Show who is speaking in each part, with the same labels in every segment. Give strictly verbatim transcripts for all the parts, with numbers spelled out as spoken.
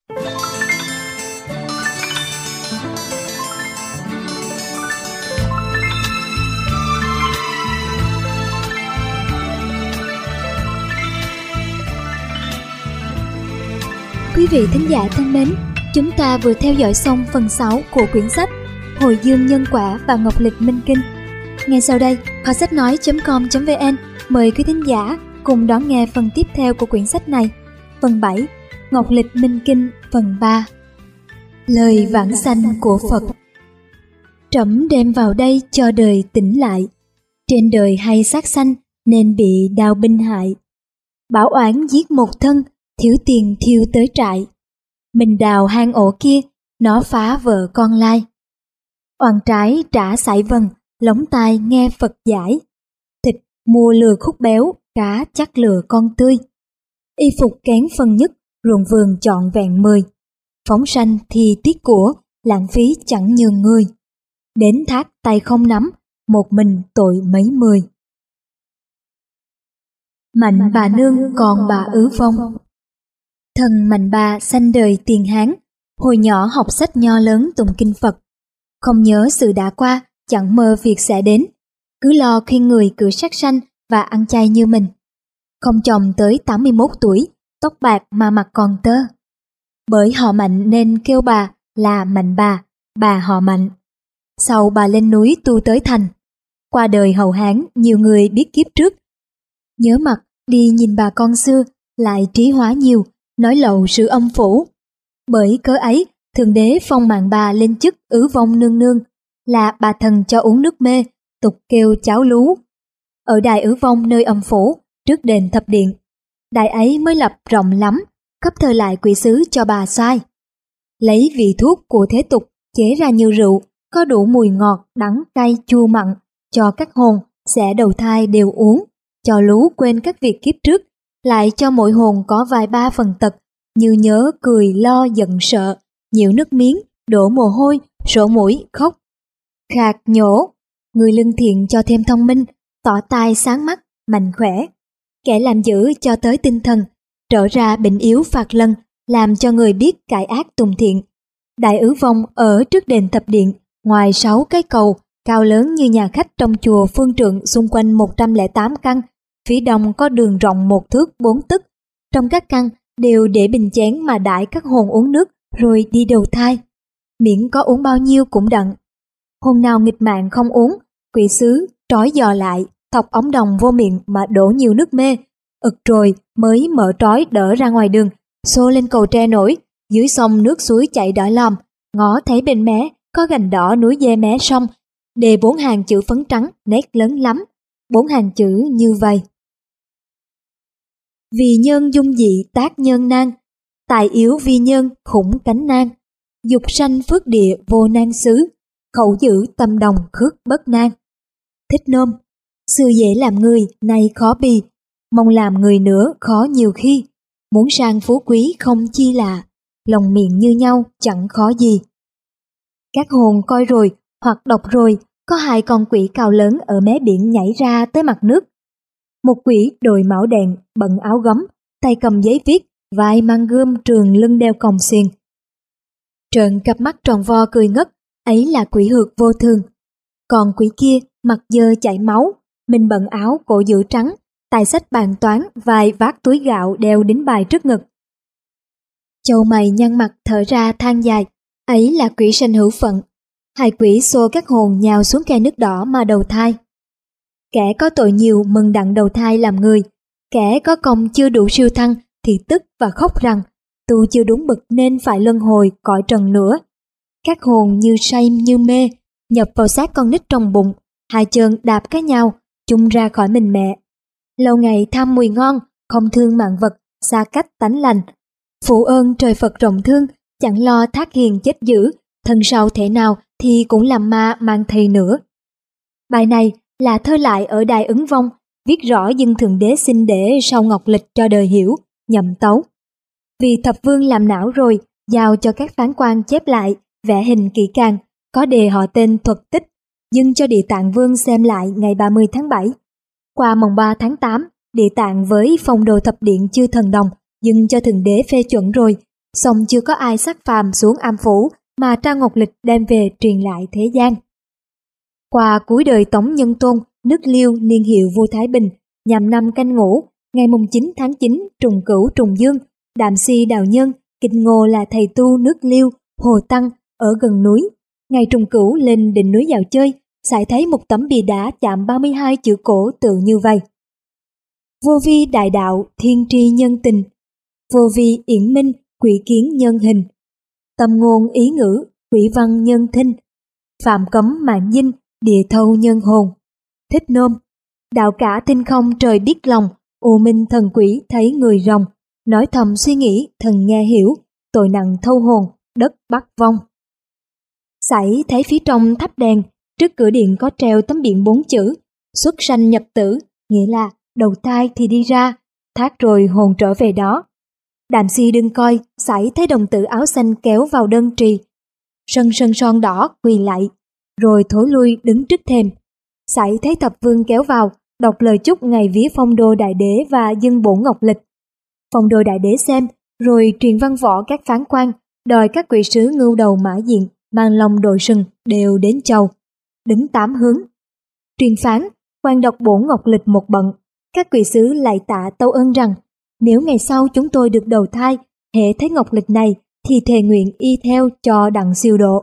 Speaker 1: Quý vị thính giả thân mến, chúng ta vừa theo dõi xong phần sáu của quyển sách Hồi dương nhân quả và Ngọc Lịch Minh Kinh. Ngay sau đây, kho sách nói chấm com chấm vn mời quý thính giả cùng đón nghe phần tiếp theo của quyển sách này, phần bảy, Ngọc Lịch Minh Kinh phần ba. Lời vãng sanh của Phật. Trẫm đem vào đây cho đời tỉnh lại, trên đời hay sát sanh nên bị đao binh hại. Bảo oán giết một thân, thiếu tiền thiêu tới trại. Mình đào hang ổ kia, nó phá vợ con lai. Oan trái trả sải vần, lóng tai nghe Phật giải. Thịt mua lừa khúc béo, cá chắc lừa con tươi. Y phục kén phần nhất, ruộng vườn trọn vẹn mười. Phóng sanh thì tiếc của, lãng phí chẳng nhường người. Đến thác tay không nắm, một mình tội mấy mười. Mạnh bà nương còn bà ứ vong. Thần Mạnh Bà sanh đời tiền Hán, hồi nhỏ học sách nho lớn tụng kinh Phật. Không nhớ sự đã qua, chẳng mơ việc sẽ đến. Cứ lo khuyên người cử sát sanh và ăn chay như mình. Không chồng tới tám mươi mốt tuổi, tóc bạc mà mặt còn tơ. Bởi họ Mạnh nên kêu bà là Mạnh Bà, bà họ Mạnh. Sau bà lên núi tu tới thành. Qua đời hậu Hán, nhiều người biết kiếp trước. Nhớ mặt đi nhìn bà con xưa, lại trí hóa nhiều, nói lậu sự âm phủ. Bởi cớ ấy, Thượng Đế phong Mạnh Bà lên chức Ứ Vong Nương Nương, là bà thần cho uống nước mê, tục kêu cháo lú. Ở đài Ứ Vong nơi âm phủ, trước đền Thập Điện. Đài ấy mới lập rộng lắm, cấp thờ lại quỷ sứ cho bà sai. Lấy vị thuốc của thế tục chế ra như rượu, có đủ mùi ngọt, đắng, cay, chua mặn, cho các hồn sẽ đầu thai đều uống, cho lú quên các việc kiếp trước, lại cho mỗi hồn có vài ba phần tật, như nhớ, cười, lo, giận, sợ, nhiễu nước miếng, đổ mồ hôi, sổ mũi, khóc, khạc, nhổ. Người lương thiện cho thêm thông minh, tỏ tai sáng mắt, mạnh khỏe. Kẻ làm dữ cho tới tinh thần, trở ra bệnh yếu phạt lần, làm cho người biết cải ác tùng thiện. Đại Ứ Vong ở trước đền Thập Điện, ngoài sáu cái cầu, cao lớn như nhà khách trong chùa Phương Trượng xung quanh một trăm lẻ tám căn, phía đông có đường rộng một thước bốn tấc. Trong các căn đều để bình chén mà đãi các hồn uống nước rồi đi đầu thai. Miễn có uống bao nhiêu cũng đặng. Hồn nào nghịch mạng không uống, quỷ sứ trói giò lại, thọc ống đồng vô miệng mà đổ nhiều nước mê, ực rồi mới mở trói đỡ ra ngoài đường, xô lên cầu tre nổi, dưới sông nước suối chảy đỏ lòm, ngó thấy bên mé có gành đỏ núi dê mé sông, đề bốn hàng chữ phấn trắng nét lớn lắm, bốn hàng chữ như vậy: vì nhân dung dị tác nhân nan, tài yếu vi nhân khủng cánh nan, dục sanh phước địa vô nan xứ, khẩu giữ tâm đồng khước bất nan. Thích nôm: xưa dễ làm người, nay khó bì, mong làm người nữa khó nhiều khi, muốn sang phú quý không chi lạ, lòng miệng như nhau chẳng khó gì. Các hồn coi rồi hoặc đọc rồi, có hai con quỷ cao lớn ở mé biển nhảy ra tới mặt nước. Một quỷ đội mão đèn, bận áo gấm, tay cầm giấy viết, vai mang gươm, trường lưng đeo còng xiềng. Trợn cặp mắt tròn vo cười ngất, ấy là quỷ Hược Vô Thường. Còn quỷ kia mặt dơ chảy máu, mình bận áo cổ giữ trắng, tay xách bàn toán, vai vác túi gạo đeo đính bài trước ngực. Châu mày nhăn mặt thở ra than dài, ấy là quỷ sanh hữu phận. Hai quỷ xô các hồn nhào xuống khe nước đỏ mà đầu thai. Kẻ có tội nhiều mừng đặng đầu thai làm người, kẻ có công chưa đủ siêu thăng thì tức và khóc rằng tu chưa đúng bậc nên phải luân hồi cõi trần nữa. Các hồn như say như mê, nhập vào xác con nít trong bụng, hai chân đạp cái nhau, chung ra khỏi mình mẹ. Lâu ngày tham mùi ngon, không thương mạng vật, xa cách tánh lành. Phụ ơn trời Phật rộng thương, chẳng lo thác hiền chết dữ, thân sau thể nào thì cũng làm ma mang thầy nữa. Bài này là thơ lại ở đài Ứng Vong, viết rõ dân Thượng Đế xin để sau Ngọc Lịch cho đời hiểu, nhậm tấu. Vì thập vương làm não rồi, giao cho các phán quan chép lại, vẽ hình kỹ càng, có đề họ tên thuật tích, dâng cho Địa Tạng Vương xem lại ngày ba mươi tháng bảy. Qua mồng ba tháng tám, Địa Tạng với phong đồ thập điện chư thần đồng, dâng cho Thượng Đế phê chuẩn rồi, song chưa có ai xác phàm xuống am phủ mà Trao Ngọc Lịch đem về truyền lại thế gian. Qua cuối đời Tống Nhân Tôn, nước Liêu niên hiệu vua Thái Bình, nhằm năm Canh Ngũ, ngày chín tháng chín trùng cửu trùng dương, Đạm Si Đào Nhân, Kinh Ngô là thầy tu nước Liêu, Hồ Tăng ở gần núi. Ngày trùng cửu lên đỉnh núi dạo chơi, sải thấy một tấm bia đá chạm ba mươi hai chữ cổ tự như vậy: vô vi đại đạo, thiên tri nhân tình, vô vi yển minh, quỷ kiến nhân hình, tâm ngôn ý ngữ, quỷ văn nhân thinh, phạm cấm mạng dinh, địa thâu nhân hồn. Thích nôm: đạo cả tinh không trời biết lòng, u minh thần quỷ thấy người rồng, nói thầm suy nghĩ thần nghe hiểu, tội nặng thâu hồn, đất bắt vong. Sải thấy phía trong tháp đèn, trước cửa điện có treo tấm biển bốn chữ: xuất sanh nhập tử, nghĩa là đầu thai thì đi ra, thác rồi hồn trở về đó. Đạm Si đừng coi, sải thấy đồng tử áo xanh kéo vào đơn trì, sân sân son đỏ quỳ lại, rồi thối lui đứng trước thềm. Sải thấy thập vương kéo vào, đọc lời chúc ngày vía phong đô đại đế và dâng bổ ngọc lịch. Phong đô đại đế xem, rồi truyền văn võ các phán quan, đòi các quỷ sứ ngưu đầu mã diện, mang lòng đội sừng đều đến chầu, đứng tám hướng. Truyền phán, quan đọc bổ ngọc lịch một bận, các quỷ sứ lại tạ tâu ơn rằng, nếu ngày sau chúng tôi được đầu thai, hễ thấy ngọc lịch này thì thề nguyện y theo cho đặng siêu độ.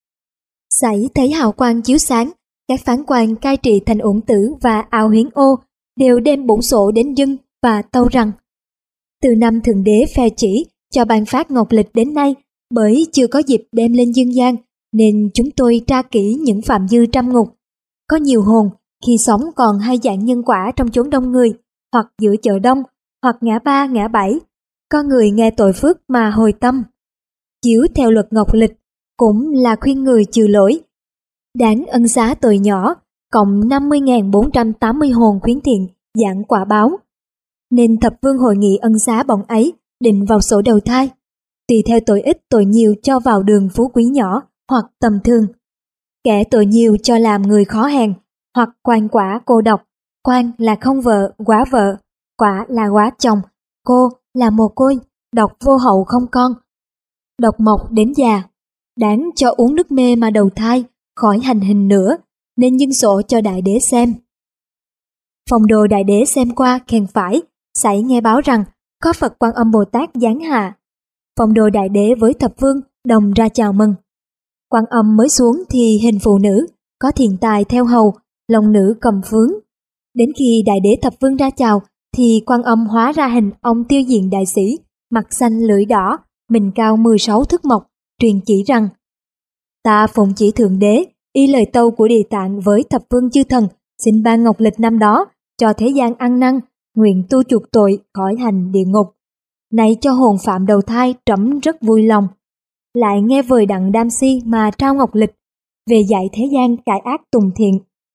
Speaker 1: Sải thấy hào quang chiếu sáng, các phán quan cai trị thành Uổng Tử và Ao Hiến Ô đều đem bổn sổ đến dâng và tâu rằng, từ năm thượng đế phè chỉ cho ban phát ngọc lịch đến nay, bởi chưa có dịp đem lên dương gian, nên chúng tôi tra kỹ những phạm dư trăm ngục. Có nhiều hồn khi sống còn hay dạng nhân quả trong chốn đông người, hoặc giữa chợ đông, hoặc ngã ba ngã bảy. Có người nghe tội phước mà hồi tâm, chiếu theo luật ngọc lịch, cũng là khuyên người trừ lỗi, đáng ân xá tội nhỏ, cộng năm mươi nghìn bốn trăm tám mươi hồn khuyến thiện, giảng quả báo. Nên thập vương hội nghị ân xá bọn ấy, định vào sổ đầu thai, tùy theo tội ít tội nhiều cho vào đường phú quý nhỏ hoặc tầm thường. Kẻ tội nhiều cho làm người khó hèn, hoặc quan quả cô độc. Quan là không vợ, quá vợ, quả là quá chồng, cô là mồ côi, độc vô hậu không con, độc mộc đến già. Đáng cho uống nước mê mà đầu thai, khỏi hành hình nữa, nên dâng sổ cho đại đế xem. Phong đô đại đế xem qua khen phải, sải nghe báo rằng có Phật Quan Âm Bồ Tát giáng hạ. Phong đô đại đế với thập vương đồng ra chào mừng. Quan Âm mới xuống thì hình phụ nữ, có thiền tài theo hầu, lòng nữ cầm phướng. Đến khi đại đế thập vương ra chào thì Quan Âm hóa ra hình ông tiêu diện đại sĩ, mặt xanh lưỡi đỏ, mình cao mười sáu thước mộc, truyền chỉ rằng: ta phụng chỉ thượng đế, y lời tâu của Địa Tạng với thập vương chư thần, xin ban ngọc lịch năm đó cho thế gian ăn năn, nguyện tu chuộc tội khỏi hành địa ngục. Này cho hồn phạm đầu thai, trẫm rất vui lòng. Lại nghe vời đặng Đam Si mà trao ngọc lịch, về dạy thế gian cải ác tùng thiện.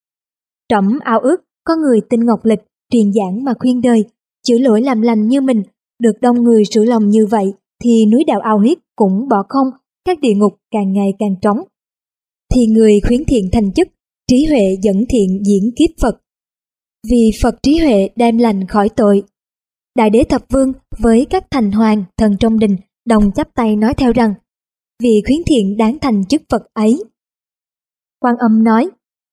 Speaker 1: Trẫm ao ước có người tin ngọc lịch, truyền giảng mà khuyên đời, chữa lỗi làm lành như mình, được đông người sửa lòng như vậy, thì núi đạo ao huyết cũng bỏ không, các địa ngục càng ngày càng trống. Thì người khuyến thiện thành chức, trí huệ dẫn thiện diễn kiếp Phật. Vì Phật trí huệ đem lành khỏi tội. Đại đế thập vương với các thành hoàng thần trong đình đồng chắp tay nói theo rằng, vị khuyến thiện đáng thành chức Phật ấy. Quan Âm nói,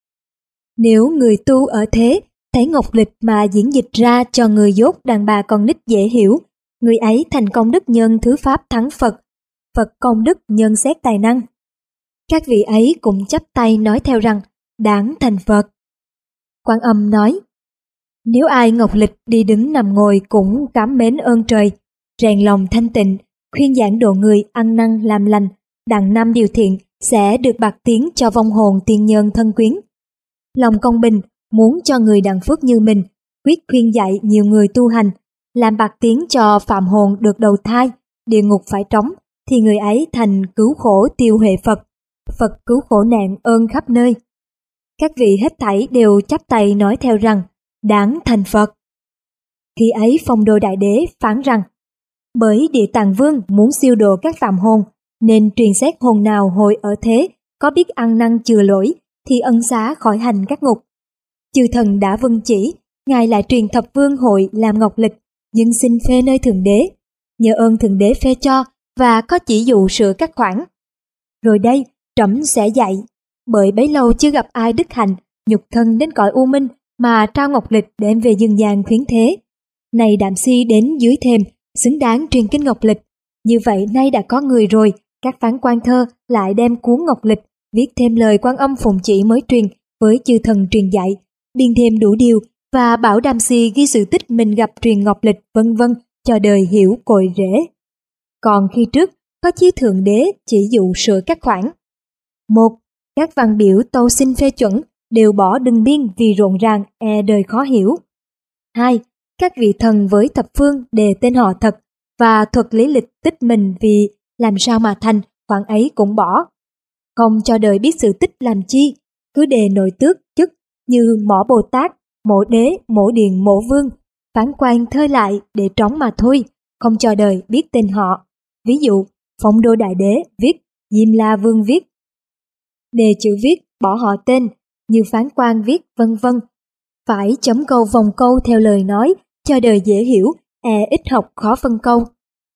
Speaker 1: nếu người tu ở thế, thấy ngọc lịch mà diễn dịch ra cho người dốt đàn bà con nít dễ hiểu, người ấy thành công đức nhân thứ pháp thắng Phật, Phật công đức nhân xét tài năng. Các vị ấy cũng chắp tay nói theo rằng, đáng thành Phật. Quan Âm nói, nếu ai ngọc lịch đi đứng nằm ngồi cũng cảm mến ơn trời, rèn lòng thanh tịnh, khuyên giảng độ người ăn năn làm lành, đặng năm điều thiện sẽ được bạc tiến cho vong hồn tiên nhân thân quyến. Lòng công bình, muốn cho người đặng phước như mình, quyết khuyên dạy nhiều người tu hành, làm bạc tiến cho phạm hồn được đầu thai, địa ngục phải trống, thì người ấy thành cứu khổ tiêu huệ Phật, Phật cứu khổ nạn ơn khắp nơi. Các vị hết thảy đều chắp tay nói theo rằng, đáng thành Phật. Khi ấy Phong Đô Đại Đế phán rằng, bởi Địa Tạng Vương muốn siêu độ các phạm hồn, nên truyền xét hồn nào hồi ở thế, có biết ăn năn chừa lỗi, thì ân xá khỏi hành các ngục. Chư thần đã vâng chỉ, Ngài lại truyền thập vương hội làm ngọc lịch, dâng xin phê nơi Thượng Đế. Nhờ ơn Thượng Đế phê cho, và có chỉ dụ sửa các khoản. Rồi đây, trẫm sẽ dạy, bởi bấy lâu chưa gặp ai đức hạnh, nhục thân đến cõi u minh mà trao ngọc lịch đem về dương gian khuyến thế. Này Đạm Si đến dưới thềm, xứng đáng truyền kinh ngọc lịch. Như vậy nay đã có người rồi, các phán quan thơ lại đem cuốn ngọc lịch, viết thêm lời Quan Âm phụng chỉ mới truyền với chư thần truyền dạy, biên thêm đủ điều và bảo Đạm Si ghi sự tích mình gặp truyền ngọc lịch vân vân cho đời hiểu cội rễ. Còn khi trước có chí thượng đế chỉ dụ sửa các khoản. Một, các văn biểu tâu xin phê chuẩn đều bỏ đừng biên vì rộn ràng e đời khó hiểu. Hai, các vị thần với thập phương đề tên họ thật và thuật lý lịch tích mình vì làm sao mà thành khoản ấy cũng bỏ. Không cho đời biết sự tích làm chi, cứ đề nội tước chức như mỏ Bồ Tát, mổ đế, mổ điện, mổ vương, phán quan thơi lại để trống mà thôi, không cho đời biết tên họ. Ví dụ, Phong Đô Đại Đế viết, Diêm La Vương viết. Đề chữ viết bỏ họ tên, như phán quan viết vân vân. Phải chấm câu vòng câu theo lời nói, cho đời dễ hiểu, e ít học khó phân câu.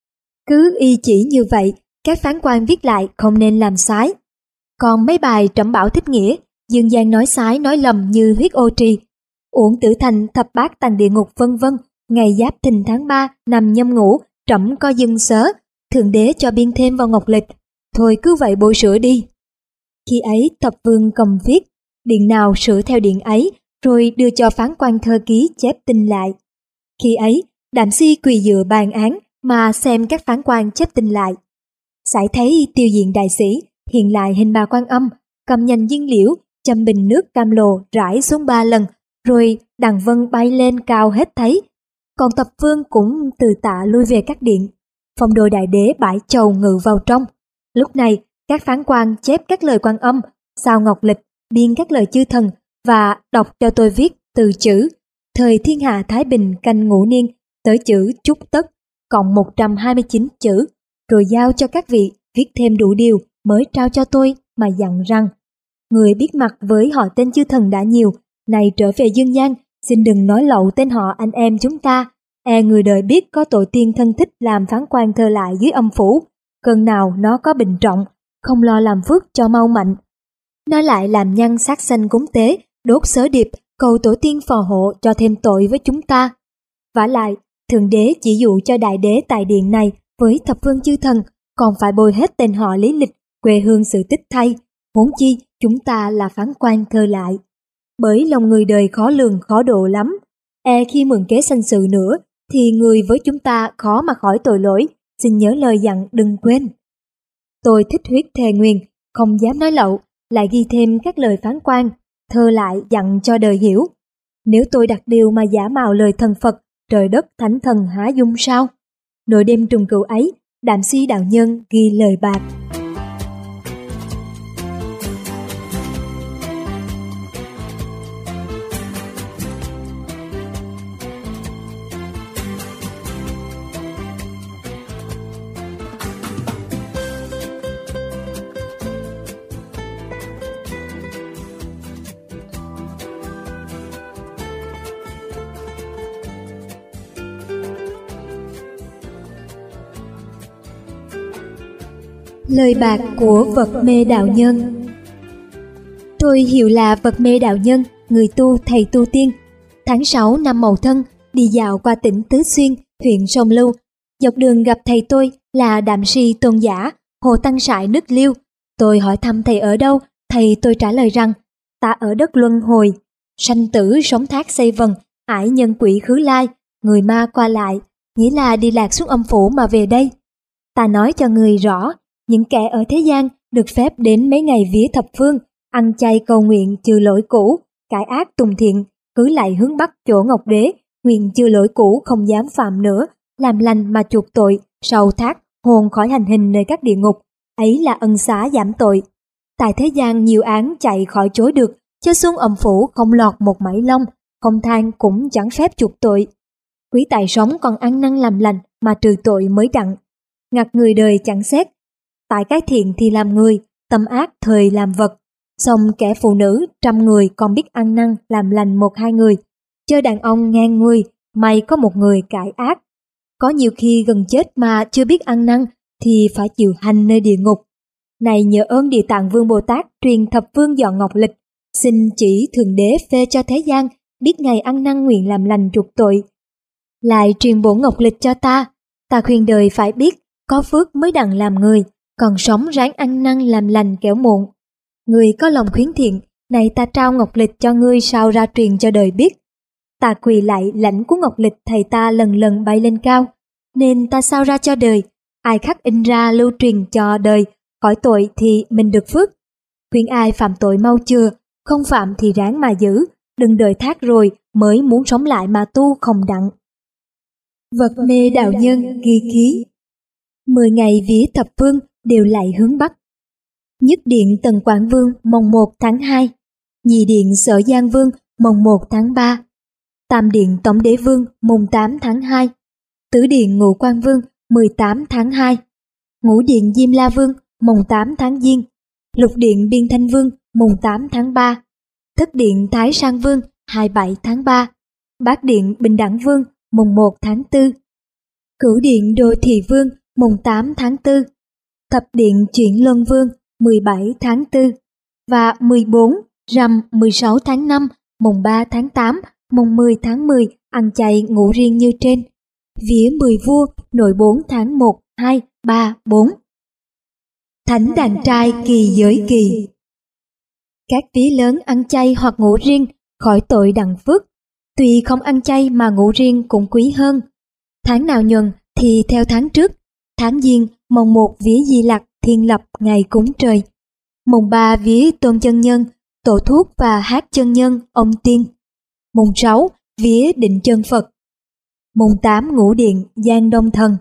Speaker 1: Cứ y chỉ như vậy, các phán quan viết lại không nên làm sái. Còn mấy bài trẫm bảo thích nghĩa, dương gian nói sái nói lầm như huyết ô trì, uổng tử thành thập bát tầng địa ngục vân vân. Ngày Giáp Thìn tháng ba năm nhâm ngũ, trẫm có dưng sớ, thượng đế cho biên thêm vào ngọc lịch, thôi cứ vậy bôi sửa đi. Khi ấy thập vương cầm viết, điện nào sửa theo điện ấy, rồi đưa cho phán quan thơ ký chép tin lại. Khi ấy Đạm Si quỳ dựa bàn án mà xem các phán quan chép tin lại. Sải thấy tiêu diện đại sĩ hiện lại hình bà Quan Âm, cầm nhành diên liễu, châm bình nước cam lồ rải xuống ba lần, rồi đằng vân bay lên cao hết thấy. Còn thập vương cũng từ tạ lui về các điện. Phong Đô Đại Đế bãi chầu ngự vào trong. Lúc này các phán quan chép các lời Quan Âm, sao ngọc lịch, biên các lời chư thần và đọc cho tôi viết từ chữ thời thiên hạ thái bình canh ngũ niên tới chữ chúc tất, cộng một trăm hai mươi chín chữ, rồi giao cho các vị viết thêm đủ điều mới trao cho tôi mà dặn rằng: người biết mặt với họ tên chư thần đã nhiều, này trở về dương gian, xin đừng nói lậu tên họ anh em chúng ta, e người đời biết có tội tiên thân thích làm phán quan thơ lại dưới âm phủ, cơn nào nó có bình trọng, không lo làm phước cho mau mạnh. Nó lại làm nhân sát sanh cúng tế, đốt sớ điệp, cầu tổ tiên phò hộ cho thêm tội với chúng ta. Vả lại, thượng đế chỉ dụ cho đại đế tại điện này với thập phương chư thần, còn phải bôi hết tên họ lý lịch, quê hương sự tích thay, huống chi chúng ta là phán quan thơ lại. Bởi lòng người đời khó lường khó độ lắm, e khi mượn kế sanh sự nữa, thì người với chúng ta khó mà khỏi tội lỗi, xin nhớ lời dặn đừng quên. Tôi thích huyết thề nguyền, không dám nói lậu, lại ghi thêm các lời phán quan, thơ lại dặn cho đời hiểu. Nếu tôi đặt điều mà giả mạo lời thần Phật, trời đất thánh thần há dung sao? Nội đêm trùng cửu ấy, Đạm Si đạo nhân ghi lời bạc. Lời bạc của Vật Mê đạo nhân. Tôi hiệu là Vật Mê đạo nhân, người tu thầy tu tiên. Tháng sáu năm Mậu Thân, đi dạo qua tỉnh Tứ Xuyên, huyện Sông Lưu. Dọc đường gặp thầy tôi là Đạm Si Tôn Giả, Hồ Tăng Sải nước Liêu. Tôi hỏi thăm thầy ở đâu, thầy tôi trả lời rằng: ta ở đất luân hồi, sanh tử sống thác xây vần, ải nhân quỷ khứ lai, người ma qua lại, nghĩa là đi lạc xuống âm phủ mà về đây. Ta nói cho người rõ, những kẻ ở thế gian được phép đến mấy ngày vía thập phương, ăn chay cầu nguyện trừ lỗi cũ, cải ác tùng thiện, cứ lại hướng bắc chỗ Ngọc Đế, nguyện trừ lỗi cũ không dám phạm nữa, làm lành mà chuộc tội, sầu thác hồn khỏi hành hình nơi các địa ngục, ấy là ân xá giảm tội. Tại thế gian nhiều án chạy khỏi chối được, cho xuống âm phủ không lọt một mảy lông, không than cũng chẳng phép chuộc tội. Quý tài sống còn ăn năn làm lành mà trừ tội mới đặng. Ngặt người đời chẳng xét, tại cái thiện thì làm người, tâm ác thời làm vật. Xong kẻ phụ nữ trăm người còn biết ăn năn làm lành một hai người, chơi đàn ông ngàn người, may có một người cải ác. Có nhiều khi gần chết mà chưa biết ăn năn, thì phải chịu hành nơi địa ngục. Này nhờ ơn Địa Tạng Vương Bồ Tát truyền thập phương dọn ngọc lịch, xin chỉ Thượng Đế phê cho thế gian biết ngày ăn năn nguyện làm lành chuộc tội. Lại truyền bổn ngọc lịch cho ta, ta khuyên đời phải biết, có phước mới đặng làm người, còn sống ráng ăn năn làm lành kẻo muộn. Người có lòng khuyến thiện, này ta trao ngọc lịch cho ngươi sao ra truyền cho đời biết. Ta quỳ lại lãnh cuốn ngọc lịch thầy ta lần lần bay lên cao, nên ta sao ra cho đời, ai khắc in ra lưu truyền cho đời, khỏi tội thì mình được phước. Khuyên ai phạm tội mau chừa, không phạm thì ráng mà giữ, đừng đợi thác rồi mới muốn sống lại mà tu không đặng. Vật mê đạo nhân ghi ký. Mười ngày vía thập phương đều lại hướng Bắc. Nhất điện Tần Quảng Vương mồng một tháng hai, nhị điện Sở Giang Vương mồng một tháng ba, tam điện Tổng Đế Vương mùng tám tháng hai, tứ điện Ngũ Quan Vương mười tám tháng hai, ngũ điện Diêm La Vương mùng tám tháng Giêng, lục điện Biên Thanh Vương mùng tám tháng ba, thất điện Thái Sang Vương hai mươi bảy tháng ba, bát điện Bình Đẳng Vương mùng một tháng tư, cửu điện Đô Thị Vương mùng tám tháng tư, thập điện Chuyển Luân Vương mười bảy tháng tư và mười bốn rằm mười sáu tháng năm, mùng ba tháng tám, mùng mười tháng mười ăn chay ngủ riêng như trên. Vía mười vua nội bốn tháng một, hai, ba, bốn. Thánh đàn trai kỳ giới kỳ. Các vía lớn ăn chay hoặc ngủ riêng khỏi tội đặng phước, tuy không ăn chay mà ngủ riêng cũng quý hơn. Tháng nào nhuần thì theo tháng trước, tháng Giêng mồng một vía Di Lặc Thiên Lập ngày cúng trời, mùng ba vía Tôn Chân Nhân tổ thuốc và hát chân nhân ông tiên, mùng sáu vía Định Chân Phật, mùng tám ngũ điện Giang Đông Thần,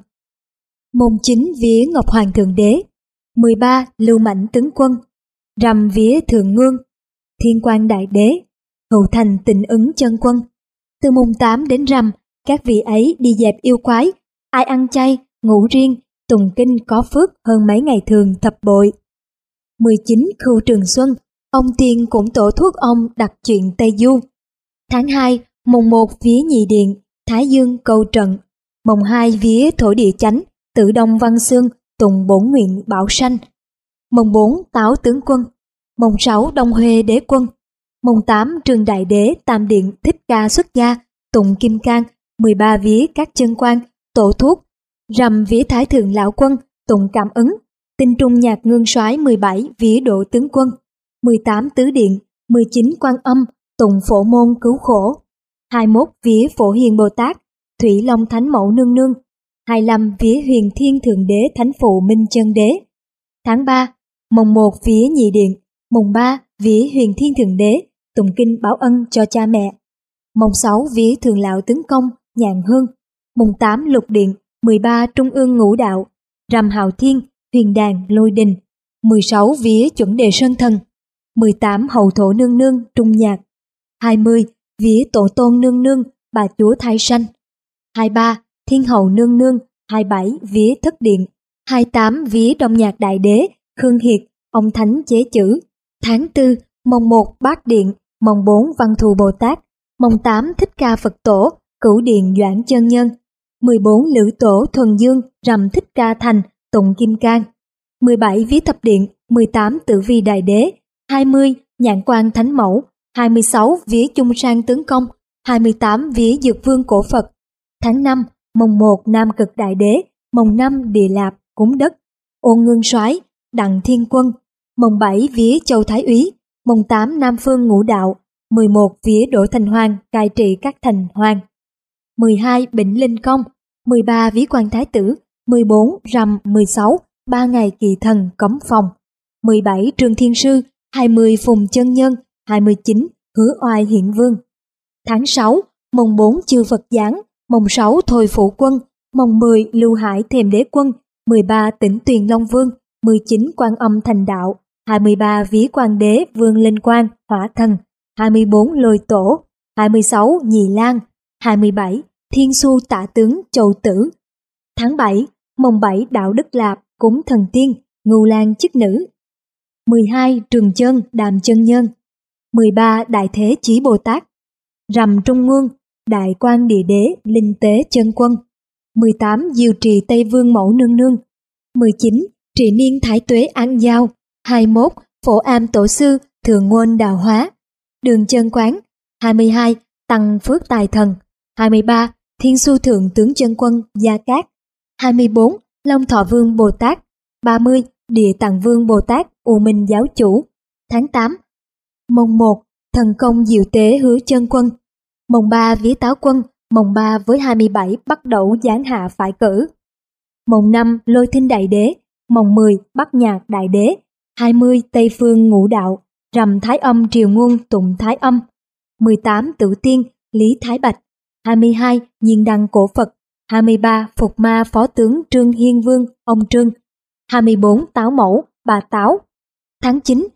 Speaker 1: mùng chín vía Ngọc Hoàng Thượng Đế, mười ba Lưu Mãnh Tướng Quân, rằm vía Thượng Ngương, Thiên Quang Đại Đế, Hữu Thành Tịnh Ứng Chân Quân. Từ mùng tám đến rằm, các vị ấy đi dẹp yêu quái, ai ăn chay, ngủ riêng, tùng kinh có phước hơn mấy ngày thường thập bội. mười chín Khưu Trường Xuân, ông tiên cũng tổ thuốc ông đặt chuyện Tây Du. Tháng hai, mùng một vía Nhị Điện, Thái Dương Câu Trận, mùng hai vía Thổ Địa Chánh, Tử Đông Văn Xương, tùng bổn nguyện Bảo Sanh, mùng bốn Táo Tướng Quân, mùng sáu Đông Huê Đế Quân, mùng tám Trường Đại Đế Tam Điện Thích Ca xuất gia, tùng Kim Cang, mười ba vía các chân quan, tổ thuốc, rằm vía Thái Thượng Lão Quân, tùng Cảm Ứng, tinh trung nhạc Ngương Soái mười bảy vía Độ Tướng Quân, mười tám Tứ Điện, mười chín Quan Âm, tùng Phổ Môn Cứu Khổ, hai mươi mốt vía Phổ Hiền Bồ Tát, Thủy Long Thánh Mẫu Nương Nương, hai mươi lăm vía Huyền Thiên Thượng Đế Thánh Phụ Minh Chân Đế. Tháng ba, mùng một vía Nhị Điện, mùng ba vía Huyền Thiên Thượng Đế, tụng kinh báo ân cho cha mẹ, mùng sáu vía Thường Lão Tướng Công, Nhàn Hương, mùng tám Lục Điện, mười ba Trung ương Ngũ Đạo, rằm Hạo Thiên, Huyền Đàn, Lôi Đình, mười sáu vía Chuẩn Đề Sơn Thần, mười tám Hậu Thổ Nương Nương, Trung Nhạc, hai mươi vía Tổ Tôn Nương Nương, Bà Chúa Thai Sanh, hai mươi ba Thiên Hậu Nương Nương, hai mươi bảy vía Thất Điện, hai mươi tám vía Đông Nhạc Đại Đế, Khương Hiệt, ông Thánh Chế Chữ. Tháng tư, mồng một Bát Điện, mồng bốn Văn Thù Bồ Tát, mồng tám Thích Ca Phật Tổ, Cửu Điện Doãn Chân Nhân, mười bốn Lữ Tổ Thuần Dương, rằm Thích Ca Thành, tụng Kim Cang, mười bảy vía Thập Điện, mười tám Tử Vi Đại Đế, hai mươi Nhãn Quan Thánh Mẫu, hai mươi sáu vía Chung Sang Tướng Công, hai mươi tám vía Dược Vương Cổ Phật. Tháng năm, mồng một Nam Cực Đại Đế, mồng năm Địa Lạp cúng đất, Ôn Ngương Soái, Đặng Thiên Quân, mồng bảy vía Châu Thái Úy, mồng tám Nam Phương Ngũ Đạo, mười một vía Đỗ Thành Hoàng cai trị các thành hoàng, mười hai Bỉnh Linh Công, mười ba vía Quan Thái Tử, mười bốn rằm mười sáu ba ngày kỳ thần cấm phòng, mười bảy Trường Thiên Sư, hai mươi Phùng Chân Nhân, hai mươi chín Hứa Oai Hiển Vương. Tháng sáu, mồng bốn Chư Phật Giáng, mồng sáu Thôi Phụ Quân, mồng mười Lưu Hải Thềm Đế Quân, mười ba Tĩnh Tuyền Long Vương, mười chín Quan Âm Thành Đạo, hai mươi ba vía Quan Đế Vương Linh Quang Hỏa Thần, hai mươi bốn Lôi Tổ, hai mươi sáu Nhị Lang, hai mươi bảy Thiên Xu Tả Tướng Châu Tử. Tháng bảy, mồng bảy Đạo Đức Lạp cúng thần tiên, Ngưu Lang chức nữ, mười hai Trường Chân Đàm Chân Nhân, mười ba Đại Thế Chí Bồ Tát, rằm Trung Nguyên Đại Quan Địa Đế Linh Tế Chân Quân, mười tám Diệu Trì Tây Vương Mẫu Nương Nương, mười chín. Trị niên Thái Tuế An Giao. hai mươi mốt. Phổ Am Tổ Sư Thượng Ngôn Đạo Hóa. Đường Chân Quán. hai mươi hai. Tăng Phước Tài Thần. hai mươi ba. Thiên Su Thượng Tướng Chân Quân Gia Cát. hai mươi bốn. Long Thọ Vương Bồ Tát. ba mươi. Địa Tạng Vương Bồ Tát U Minh Giáo Chủ. Tháng tám. Mồng một. Thần Công Diệu Tế Hứa Chân Quân. Mồng ba. Vía Táo Quân. Mồng ba với hai mươi bảy Bắt Đẩu Giáng Hạ Phải Cử. Mồng năm. Lôi Thinh Đại Đế. Mồng mười. Bắc Nhạc Đại Đế. hai mươi. Tây Phương Ngũ Đạo. Rằm Thái Âm Triều Nguồn Tụng Thái Âm. mười tám. Tử Tiên Lý Thái Bạch. hai mươi hai. Nhiên Đăng Cổ Phật. hai mươi ba. Phục Ma Phó Tướng Trương Hiên Vương ông Trương. hai mươi bốn. Táo Mẫu Bà Táo. Tháng chín.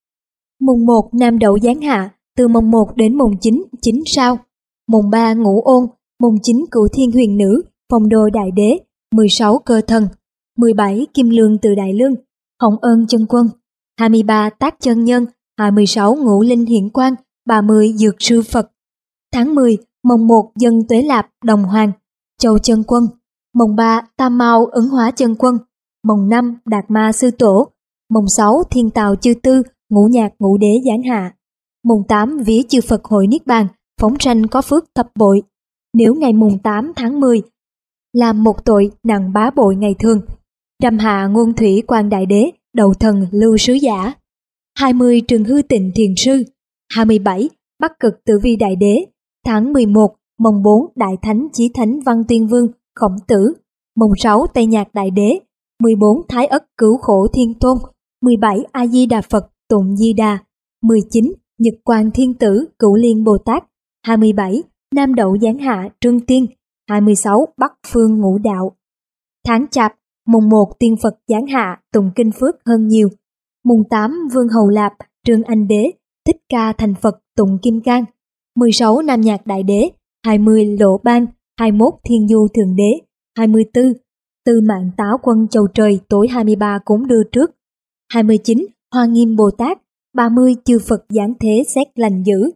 Speaker 1: Mùng một. Nam Đậu Giáng Hạ. Từ mùng một đến mùng chín. Chín sao. Mùng ba. Ngũ Ôn. Mùng chín. Cửu Thiên Huyền Nữ Phong Đô Đại Đế. mười sáu. Cơ Thần. mười bảy. Kim Lương Từ Đại Lương Hồng Ơn Chân Quân. hai mươi ba. Tác Chân Nhân. hai mươi sáu. Ngũ Linh Hiển Quang. ba mươi. Dược Sư Phật. Tháng mười. Mùng một. Dân Tuế Lạp Đồng Hoàng Châu Chân Quân. Mùng ba. Tam Mao Ứng Hóa Chân Quân. Mùng năm. Đạt Ma Sư Tổ. Mùng sáu. Thiên Tào Chư Tư Ngũ Nhạc Ngũ Đế Giáng Hạ. Mùng tám. Vía Chư Phật Hội Niết Bàn Phóng sanh có phước thập bội. Nếu ngày mùng tám tháng mười làm một tội nặng bá bội ngày thường. Rằm hạ Ngôn Thủy Quan Đại Đế Đầu Thần Lưu Sứ Giả. hai mươi. Trường Hư Tịnh Thiền Sư. hai mươi bảy. Bắc Cực Tử Vi Đại Đế. Tháng mười một. Mùng bốn. Đại Thánh Chí Thánh Văn Tuyên Vương Khổng Tử. Mùng sáu. Tây Nhạc Đại Đế. mười bốn. Thái Ất Cứu Khổ Thiên Tôn. mười bảy. A Di Đà Phật Tụng Di Đà. mười chín. Nhật Quang Thiên Tử Cửu Liên Bồ Tát. hai mươi bảy. Nam Đậu Giáng Hạ Trương Tiên. hai mươi sáu. Bắc Phương Ngũ Đạo. Tháng Chạp. Mùng một. Tiên Phật Giáng Hạ Tụng Kinh Phước hơn nhiều. Mùng tám. Vương Hầu Lạp Trương Anh Đế Thích Ca thành Phật Tụng Kim Cang. mười sáu. Nam Nhạc Đại Đế. hai mươi. Lộ Ban. hai mươi mốt. Thiên Du Thượng Đế. hai mươi tư. Tư Mạng Táo Quân Chầu Trời tối hai mươi ba cúng đưa trước. hai mươi chín. Hoa Nghiêm Bồ Tát. ba mươi. Chư Phật Giáng Thế Xét Lành Dữ.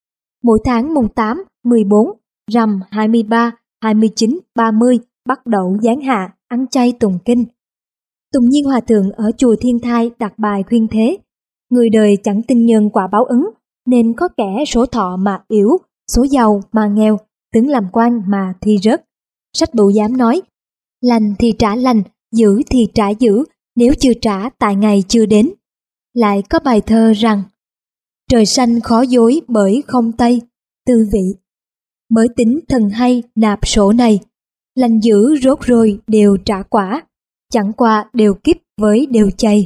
Speaker 1: Mỗi tháng mùng tám, mười bốn, rằm hai mươi ba, hai mươi chín, ba mươi Bắt Đậu Giáng Hạ ăn chay tụng kinh. Tùng Nhiên Hòa Thượng ở chùa Thiên Thai đặt bài khuyên thế: người đời chẳng tin nhân quả báo ứng, nên có kẻ số thọ mà yếu, số giàu mà nghèo, tướng làm quan mà thi rớt. Sách Bửu Giám nói: lành thì trả lành, dữ thì trả dữ, nếu chưa trả tại ngày chưa đến. Lại có bài thơ rằng: trời xanh khó dối bởi không tây, tư vị. Mới tính thần hay nạp sổ này, lành dữ rốt rồi đều trả quả, chẳng qua đều kiếp với đều chay.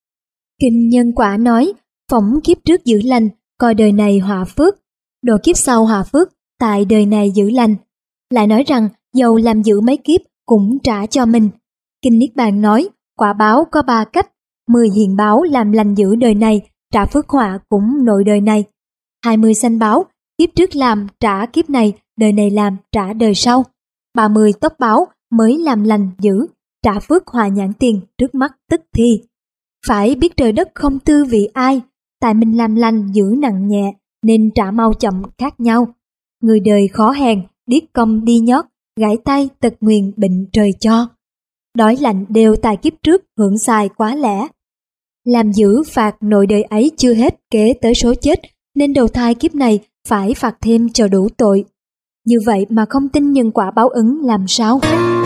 Speaker 1: Kinh Nhân Quả nói: phỏng kiếp trước giữ lành, coi đời này họa phước, độ kiếp sau họa phước, tại đời này giữ lành. Lại nói rằng dầu làm dữ mấy kiếp cũng trả cho mình. Kinh Niết Bàn nói: quả báo có ba cách, mười hiện báo làm lành dữ đời này, trả phước họa cũng nội đời này. Hai mươi sanh báo, kiếp trước làm trả kiếp này, đời này làm trả đời sau. Ba mươi tốc báo, mới làm lành dữ, trả phước họa nhãn tiền trước mắt tức thì. Phải biết trời đất không tư vị ai, tại mình làm lành dữ nặng nhẹ, nên trả mau chậm khác nhau. Người đời khó hèn, điếc công đi nhót, gãy tay tật nguyền bệnh trời cho. Đói lạnh đều tại kiếp trước hưởng xài quá lẻ. Làm dữ phạt nội đời ấy chưa hết kế tới số chết, nên đầu thai kiếp này phải phạt thêm cho đủ tội. Như vậy mà không tin nhân quả báo ứng làm sao?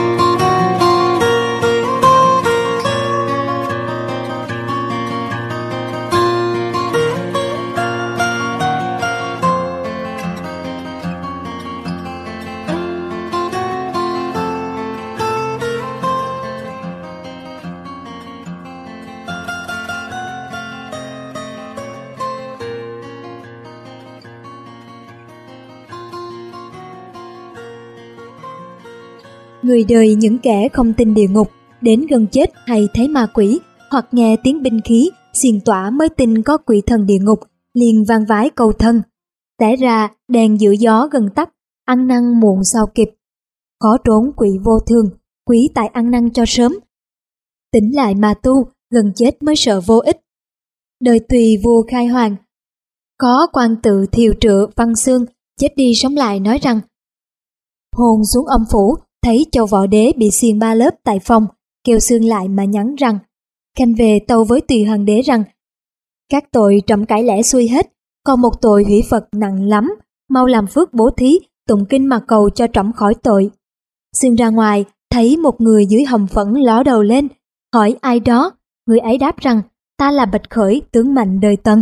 Speaker 1: Người đời những kẻ không tin địa ngục, đến gần chết hay thấy ma quỷ, hoặc nghe tiếng binh khí, xiềng tỏa mới tin có quỷ thần địa ngục, liền vang vái cầu thân. Té ra đèn giữa gió gần tắt, ăn năn muộn sao kịp. Khó trốn quỷ vô thường, quỷ tại ăn năn cho sớm. Tỉnh lại mà tu, gần chết mới sợ vô ích. Đời tùy vua Khai Hoàng, có quan tự Thiều Trựa Văn Xương chết đi sống lại nói rằng: hồn xuống âm phủ, thấy Châu Võ Đế bị xiên ba lớp tại phòng, kêu xương lại mà nhắn rằng: Khanh về tâu với tùy hoàng đế rằng các tội trẫm cãi lẽ xuôi hết, còn một tội hủy Phật nặng lắm, mau làm phước bố thí, tụng kinh mà cầu cho trẫm khỏi tội. Xương ra ngoài, thấy một người dưới hầm phẫn ló đầu lên, hỏi ai đó, người ấy đáp rằng ta là Bạch Khởi, tướng mạnh đời Tần.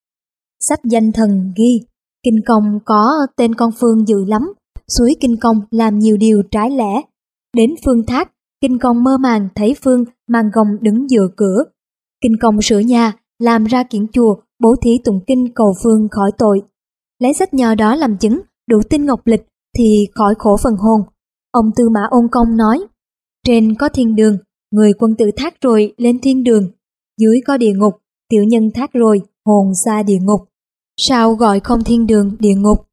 Speaker 1: Sách danh thần ghi, Kinh Công có tên con Phương dữ lắm, suối Kinh Công làm nhiều điều trái lẽ. Đến Phương Thác, Kinh Công mơ màng thấy Phương mang gông đứng dựa cửa. Kinh Công sửa nhà, làm ra kiển chùa, bố thí tụng kinh cầu Phương khỏi tội. Lấy sách nho đó làm chứng, đủ tin ngọc lịch thì khỏi khổ phần hồn. Ông Tư Mã Ôn Công nói: trên có thiên đường, người quân tử thác rồi lên thiên đường. Dưới có địa ngục, tiểu nhân thác rồi, hồn xa địa ngục. Sao gọi không thiên đường địa ngục?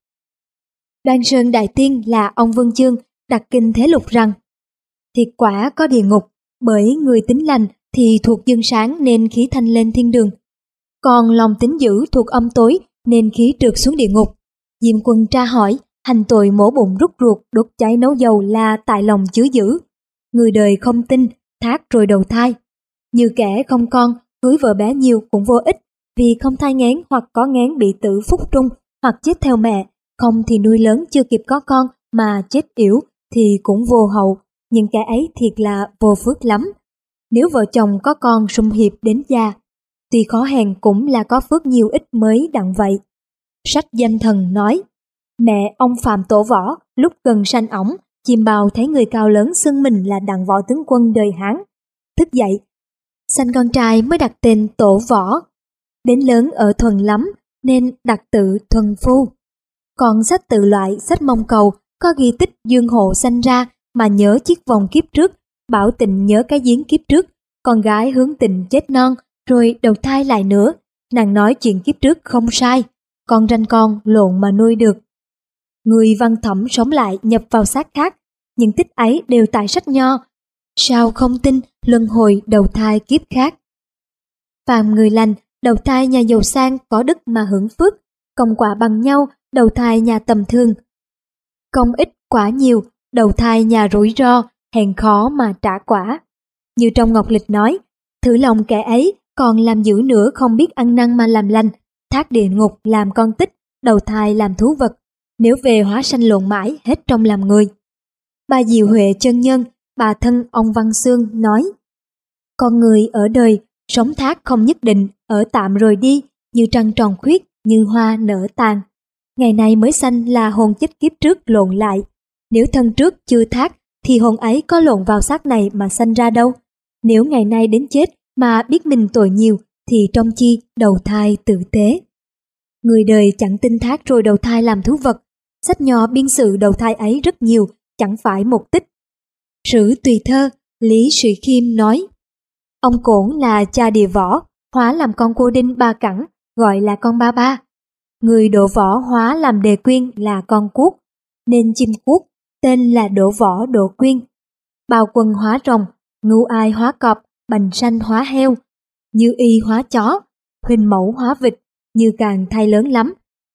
Speaker 1: Đoan Sơn Đại Tiên là ông Vương Chương đặt kinh Thế Lục rằng: thiệt quả có địa ngục, bởi người tính lành thì thuộc dương sáng nên khí thanh lên thiên đường, còn lòng tính dữ thuộc âm tối nên khí trượt xuống địa ngục. Diệm Quân tra hỏi, hành tội mổ bụng rút ruột đốt cháy nấu dầu là tại lòng chứa dữ. Người đời không tin, thác rồi đầu thai. Như kẻ không con, cưới vợ bé nhiều cũng vô ích, vì không thai nghén hoặc có nghén bị tử phúc trung hoặc chết theo mẹ, không thì nuôi lớn chưa kịp có con mà chết yểu thì cũng vô hậu, nhưng kẻ ấy thiệt là vô phước lắm. Nếu vợ chồng có con sum hiệp đến già, tuy khó hèn cũng là có phước nhiều ít mới đặng vậy. Sách danh thần nói, mẹ ông Phạm Tổ Võ lúc gần sanh ổng, chim bào thấy người cao lớn xưng mình là đặng võ tướng quân đời Hán. Thức dậy, sanh con trai mới đặt tên Tổ Võ. Đến lớn ở thuần lắm nên đặt tự Thuần Phu. Còn sách tự loại, sách mông cầu có ghi tích Dương Hộ sanh ra mà nhớ chiếc vòng kiếp trước, Bảo Tịnh nhớ cái giếng kiếp trước, con gái Hướng Tịnh chết non rồi đầu thai lại nữa. Nàng nói chuyện kiếp trước không sai, con ranh con lộn mà nuôi được. Người văn thẩm sống lại nhập vào xác khác, những tích ấy đều tại sách nho. Sao không tin luân hồi đầu thai kiếp khác? Phàm người lành, đầu thai nhà giàu sang có đức mà hưởng phước, công quả bằng nhau, đầu thai nhà tầm thường. Công ít quả nhiều, đầu thai nhà rủi ro, hèn khó mà trả quả. Như trong Ngọc Lịch nói, thử lòng kẻ ấy còn làm dữ nữa không biết ăn năn mà làm lành, thác địa ngục làm con tích, đầu thai làm thú vật, nếu về hóa sanh lộn mãi hết trong làm người. Bà Diệu Huệ chân nhân, bà thân ông Văn Xương nói, con người ở đời, sống thác không nhất định, ở tạm rồi đi, như trăng tròn khuyết, như hoa nở tàn. Ngày nay mới sanh là hồn chết kiếp trước lộn lại. Nếu thân trước chưa thác, thì hồn ấy có lộn vào xác này mà sanh ra đâu. Nếu ngày nay đến chết mà biết mình tội nhiều, thì trong chi đầu thai tử tế. Người đời chẳng tin thác rồi đầu thai làm thú vật. Sách nho biên sự đầu thai ấy rất nhiều, chẳng phải một tích. Sử Tùy Thơ, Lý Sĩ Khiêm nói, ông Cổn là cha địa võ, hóa làm con cô Đinh Ba Cẳng, gọi là con Ba Ba. Người Đỗ Võ hóa làm Đề Quyên là con Cuốc, nên chim Cuốc, tên là Đỗ Võ Đỗ Quyên. Bào Quân hóa rồng, Ngưu Ai hóa cọp, Bành Sanh hóa heo, Như Y hóa chó, Huỳnh Mẫu hóa vịt, Như Càng thay lớn lắm.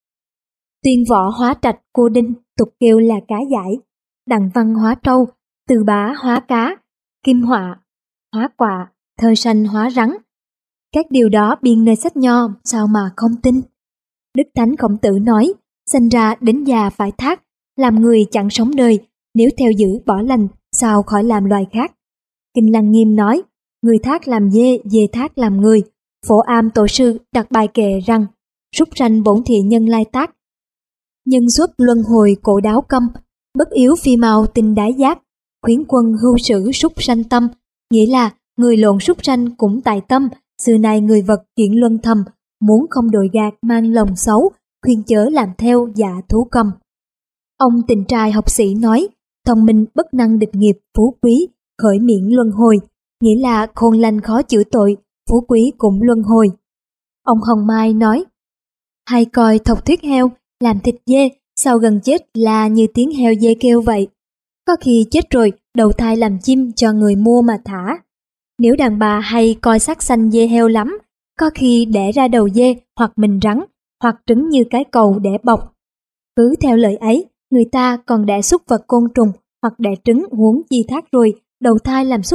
Speaker 1: Tuyên Võ hóa trạch cô Đinh, tục kêu là cá giải. Đặng Văn hóa trâu, Từ Bá hóa cá, Kim Họa hóa quạ, Thơ Sanh hóa rắn. Các điều đó biên nơi sách nho, sao mà không tin? Đức Thánh Khổng Tử nói, sinh ra đến già phải thác, làm người chẳng sống đời, nếu theo giữ bỏ lành, sao khỏi làm loài khác. Kinh Lăng Nghiêm nói, người thác làm dê, dê thác làm người. Phổ Am Tổ sư đặt bài kệ rằng, súc sanh bổn thiện nhân lai tác. Nhân xuất luân hồi cổ đáo câm, bất yếu phi màu tình đái giác, khuyến quân hưu sử súc sanh tâm, nghĩa là người lộn súc sanh cũng tại tâm, xưa nay người vật chuyển luân thầm, muốn không đội gạt mang lòng xấu, khuyên chớ làm theo dạ thú cầm. Ông Tình Trai học sĩ nói, thông minh bất năng địch nghiệp phú quý, khởi miễn luân hồi, nghĩa là khôn lanh khó chữa tội, phú quý cũng luân hồi. Ông Hồng Mai nói, hay coi thọc thuyết heo, làm thịt dê, sau gần chết là như tiếng heo dê kêu vậy. Có khi chết rồi, đầu thai làm chim cho người mua mà thả. Nếu đàn bà hay coi xác xanh dê heo lắm, có khi đẻ ra đầu dê hoặc mình rắn, hoặc trứng như cái cầu đẻ bọc. Cứ theo lời ấy, người ta còn đẻ súc vật côn trùng hoặc đẻ trứng huống chi thác rồi, đầu thai làm súc vật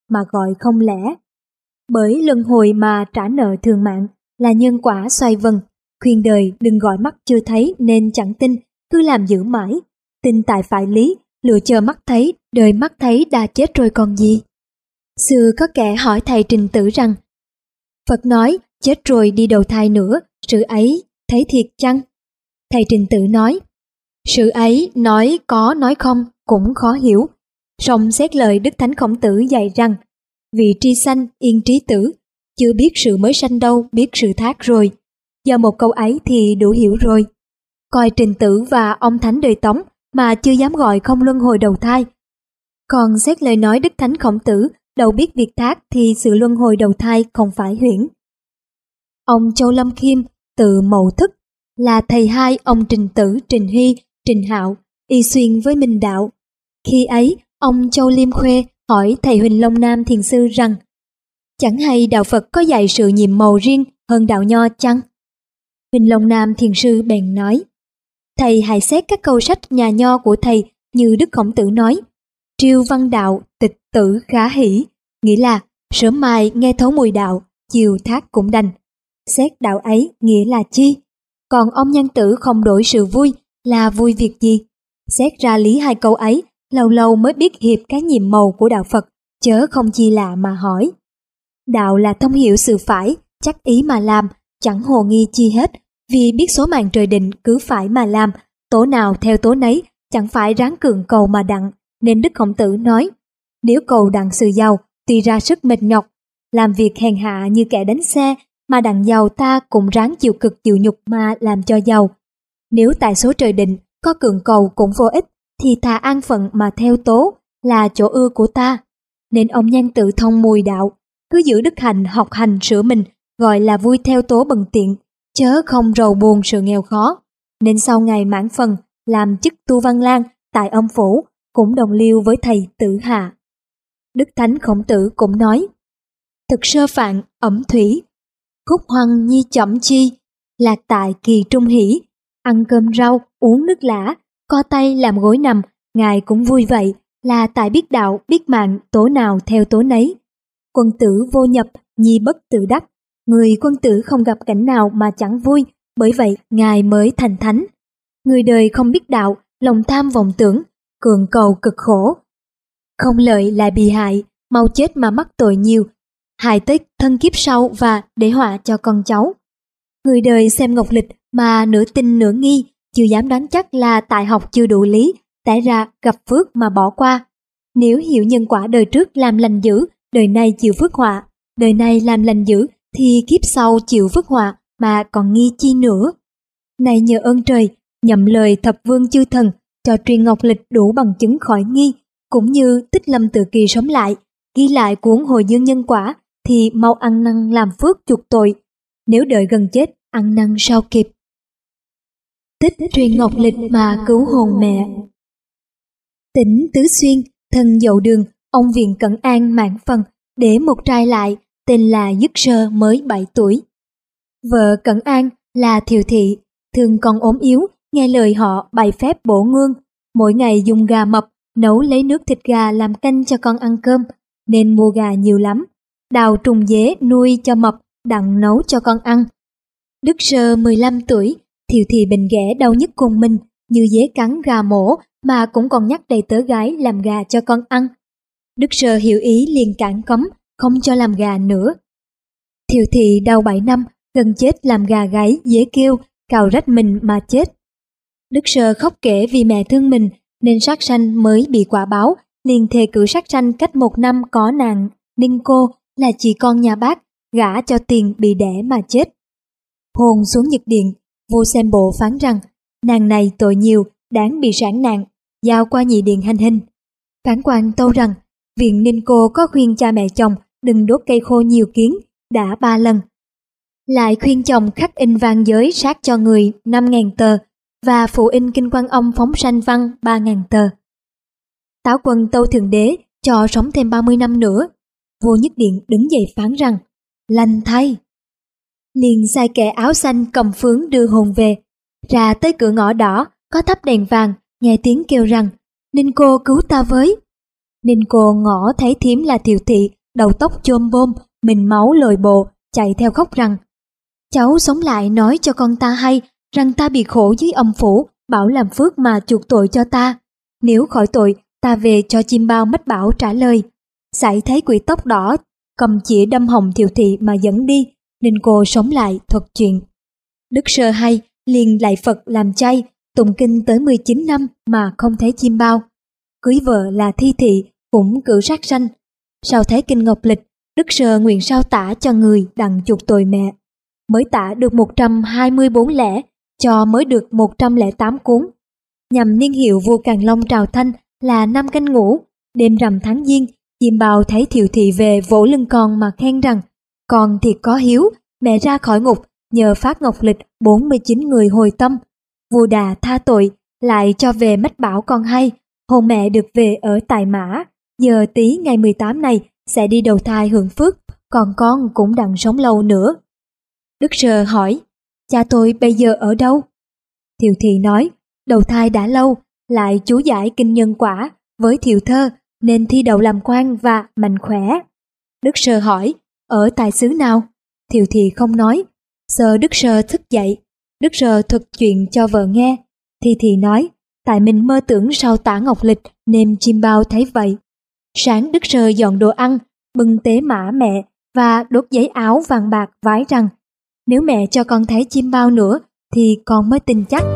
Speaker 1: mà gọi không lẽ. Bởi luân hồi mà trả nợ thường mạng là nhân quả xoay vần, khuyên đời đừng gọi mắt chưa thấy nên chẳng tin, cứ làm giữ mãi. Tin tại phải lý, lựa chờ mắt thấy, đời mắt thấy đã chết rồi còn gì. Xưa có kẻ hỏi thầy Trình Tử rằng, Phật nói chết rồi đi đầu thai nữa, sự ấy thấy thiệt chăng? Thầy Trình Tử nói, sự ấy nói có nói không cũng khó hiểu. Song xét lời Đức Thánh Khổng Tử dạy rằng, vị tri sanh yên trí tử, chưa biết sự mới sanh đâu biết sự thác rồi. Do một câu ấy thì đủ hiểu rồi. Coi Trình Tử và ông Thánh đời Tống mà chưa dám gọi không luân hồi đầu thai. Còn xét lời nói Đức Thánh Khổng Tử đâu biết việc thác thì sự luân hồi đầu thai không phải huyễn. Ông Châu Lâm Khiêm từ Mậu Thức là thầy hai ông Trình Tử, Trình Hy, Trình Hạo, y xuyên với Minh Đạo. Khi ấy, ông Châu Liêm Khuê hỏi thầy Huỳnh Long Nam Thiền Sư rằng, chẳng hay đạo Phật có dạy sự nhiệm màu riêng hơn đạo Nho chăng? Huỳnh Long Nam Thiền Sư bèn nói, thầy hãy xét các câu sách nhà Nho của thầy như Đức Khổng Tử nói, triêu văn đạo, tịch tử khá hỷ, nghĩa là sớm mai nghe thấu mùi đạo, chiều thác cũng đành. Xét đạo ấy nghĩa là chi? Còn ông Nhan Tử không đổi sự vui là vui việc gì? Xét ra lý hai câu ấy, lâu lâu mới biết hiệp cái nhiệm màu của đạo Phật, chớ không chi lạ mà hỏi. Đạo là thông hiểu sự phải, chắc ý mà làm, chẳng hồ nghi chi hết, vì biết số mạng trời định cứ phải mà làm, tố nào theo tố nấy, chẳng phải ráng cường cầu mà đặng, nên Đức Khổng Tử nói, nếu cầu đặng sự giàu, tuy ra sức mệt nhọc, làm việc hèn hạ như kẻ đánh xe, mà đặng giàu ta cũng ráng chịu cực chịu nhục mà làm cho giàu. Nếu tại số trời định có cường cầu cũng vô ích, thì thà an phận mà theo tố là chỗ ưa của ta. Nên ông Nhan Tử thông mùi đạo, cứ giữ đức hạnh học hành sửa mình, gọi là vui theo tố bần tiện, chớ không rầu buồn sự nghèo khó. Nên sau ngày mãn phần, làm chức tu văn lang tại âm phủ, cũng đồng liêu với thầy Tử Hạ. Đức Thánh Khổng Tử cũng nói, thực sơ phạn ẩm thủy, khúc hoằng nhi chậm chi, lạc tại kỳ trung hỷ, ăn cơm rau, uống nước lã, co tay làm gối nằm, ngài cũng vui vậy, là tại biết đạo, biết mạng, tố nào theo tố nấy. Quân tử vô nhập, nhi bất tự đắc, người quân tử không gặp cảnh nào mà chẳng vui, bởi vậy ngài mới thành thánh. Người đời không biết đạo, lòng tham vọng tưởng, cường cầu cực khổ. Không lợi lại bị hại, mau chết mà mắc tội nhiều, hại tới thân kiếp sau và để họa cho con cháu. Người đời xem ngọc lịch mà nửa tin nửa nghi, chưa dám đoán chắc là tại học chưa đủ lý, tại ra gặp phước mà bỏ qua. Nếu hiểu nhân quả đời trước làm lành dữ, đời này chịu phước họa, đời này làm lành dữ thì kiếp sau chịu phước họa mà còn nghi chi nữa. Này nhờ ơn trời, nhậm lời thập vương chư thần, cho truyền ngọc lịch đủ bằng chứng khỏi nghi, cũng như Tích Lâm Tự Kỳ sống lại, ghi lại cuốn hồi dương nhân quả, thì mau ăn năn làm phước chuộc tội. Nếu đợi gần chết, ăn năn sao kịp. Tích truyền ngọc lịch mà cứu hồn mẹ. Tỉnh Tứ Xuyên, thân Dậu Đường, ông Viện Cẩn An mãn phần, để một trai lại, tên là Dứt Sơ mới bảy tuổi. Vợ Cẩn An là Thiều Thị, thường còn ốm yếu, nghe lời họ bày phép bổ ngương, mỗi ngày dùng gà mập, nấu lấy nước thịt gà làm canh cho con ăn cơm, nên mua gà nhiều lắm, đào trùng dế nuôi cho mập, đặng nấu cho con ăn. Đức Sơ mười lăm tuổi, Thiều Thị bệnh ghẻ đau nhức cùng mình, như dế cắn gà mổ, mà cũng còn nhắc đầy tớ gái làm gà cho con ăn. Đức Sơ hiểu ý liền cản cấm, không cho làm gà nữa. Thiều Thị đau bảy năm, gần chết làm gà gáy, dế kêu, cào rách mình mà chết. Đức Sơ khóc kể vì mẹ thương mình, nên sát sanh mới bị quả báo, liền thề cử sát sanh cách một năm có nàng Ninh Cô là chị con nhà bác, gả cho tiền bị đẻ mà chết. Hồn xuống Nhật Điện, vua xem bộ phán rằng nàng này tội nhiều, đáng bị sản nạn, giao qua nhị điện hành hình. Phán quan tâu rằng viện Ninh Cô có khuyên cha mẹ chồng đừng đốt cây khô nhiều kiến, đã ba lần. Lại khuyên chồng khắc in vang giới sát cho người năm ngàn tờ và phụ in kinh Quan Âm phóng sanh văn ba ngàn tờ. Táo quân tâu thượng đế cho sống thêm ba mươi năm nữa. Vua Nhất Điện đứng dậy phán rằng lành thay. Liền sai kẻ áo xanh cầm phướng đưa hồn về. Ra tới cửa ngõ đỏ có thắp đèn vàng, nghe tiếng kêu rằng Ninh Cô cứu ta với. Nên cô ngỏ thấy thím là Thiều Thị, đầu tóc chôm bôm, mình máu lồi bồ, chạy theo khóc rằng: cháu sống lại nói cho con ta hay rằng ta bị khổ dưới âm phủ, bảo làm phước mà chuộc tội cho ta. Nếu khỏi tội, ta về cho chim bao mách bảo trả lời. Sải thấy quỷ tóc đỏ cầm chĩa đâm hồng Thiều Thị mà dẫn đi, nên cô sống lại thuật chuyện. Đức Sơ hay, liền lại Phật làm chay, tụng kinh tới mười chín năm mà không thấy chim bao. Cưới vợ là Thi Thị, cũng cử sát sanh. Sau thấy kinh Ngọc Lịch, Đức Sơ nguyện sao tả cho người đặng chuộc tội mẹ. Mới tả được một trăm hai mươi bốn lẻ, cho mới được một trăm lẻ tám cuốn. Nhằm niên hiệu vua Càn Long Trào Thanh là năm Canh Ngũ, đêm rằm tháng Giêng, chim bao thấy Thiều Thị về vỗ lưng con mà khen rằng: con thiệt có hiếu, mẹ ra khỏi ngục nhờ phát Ngọc Lịch bốn mươi chín người hồi tâm. Vua Đà tha tội, lại cho về mách bảo con hay, hồn mẹ được về ở Tài Mã, giờ tí ngày mười tám này sẽ đi đầu thai hưởng phước, còn con cũng đặng sống lâu nữa. Đức Sơ hỏi: cha tôi bây giờ ở đâu? Thiều Thị nói: đầu thai đã lâu, lại chú giải kinh nhân quả với Thiều Thơ, nên thi đậu làm quan và mạnh khỏe. Đức Sơ hỏi: ở tại xứ nào? Thiều Thị không nói. Sợ Đức Sơ thức dậy, Đức Sơ thuật chuyện cho vợ nghe. Thi Thị nói: tại mình mơ tưởng sau tả Ngọc Lịch nên chim bao thấy vậy. Sáng Đức Sơ dọn đồ ăn, bưng tế mã mẹ và đốt giấy áo vàng bạc vái rằng: nếu mẹ cho con thấy chim bao nữa thì con mới tin chắc.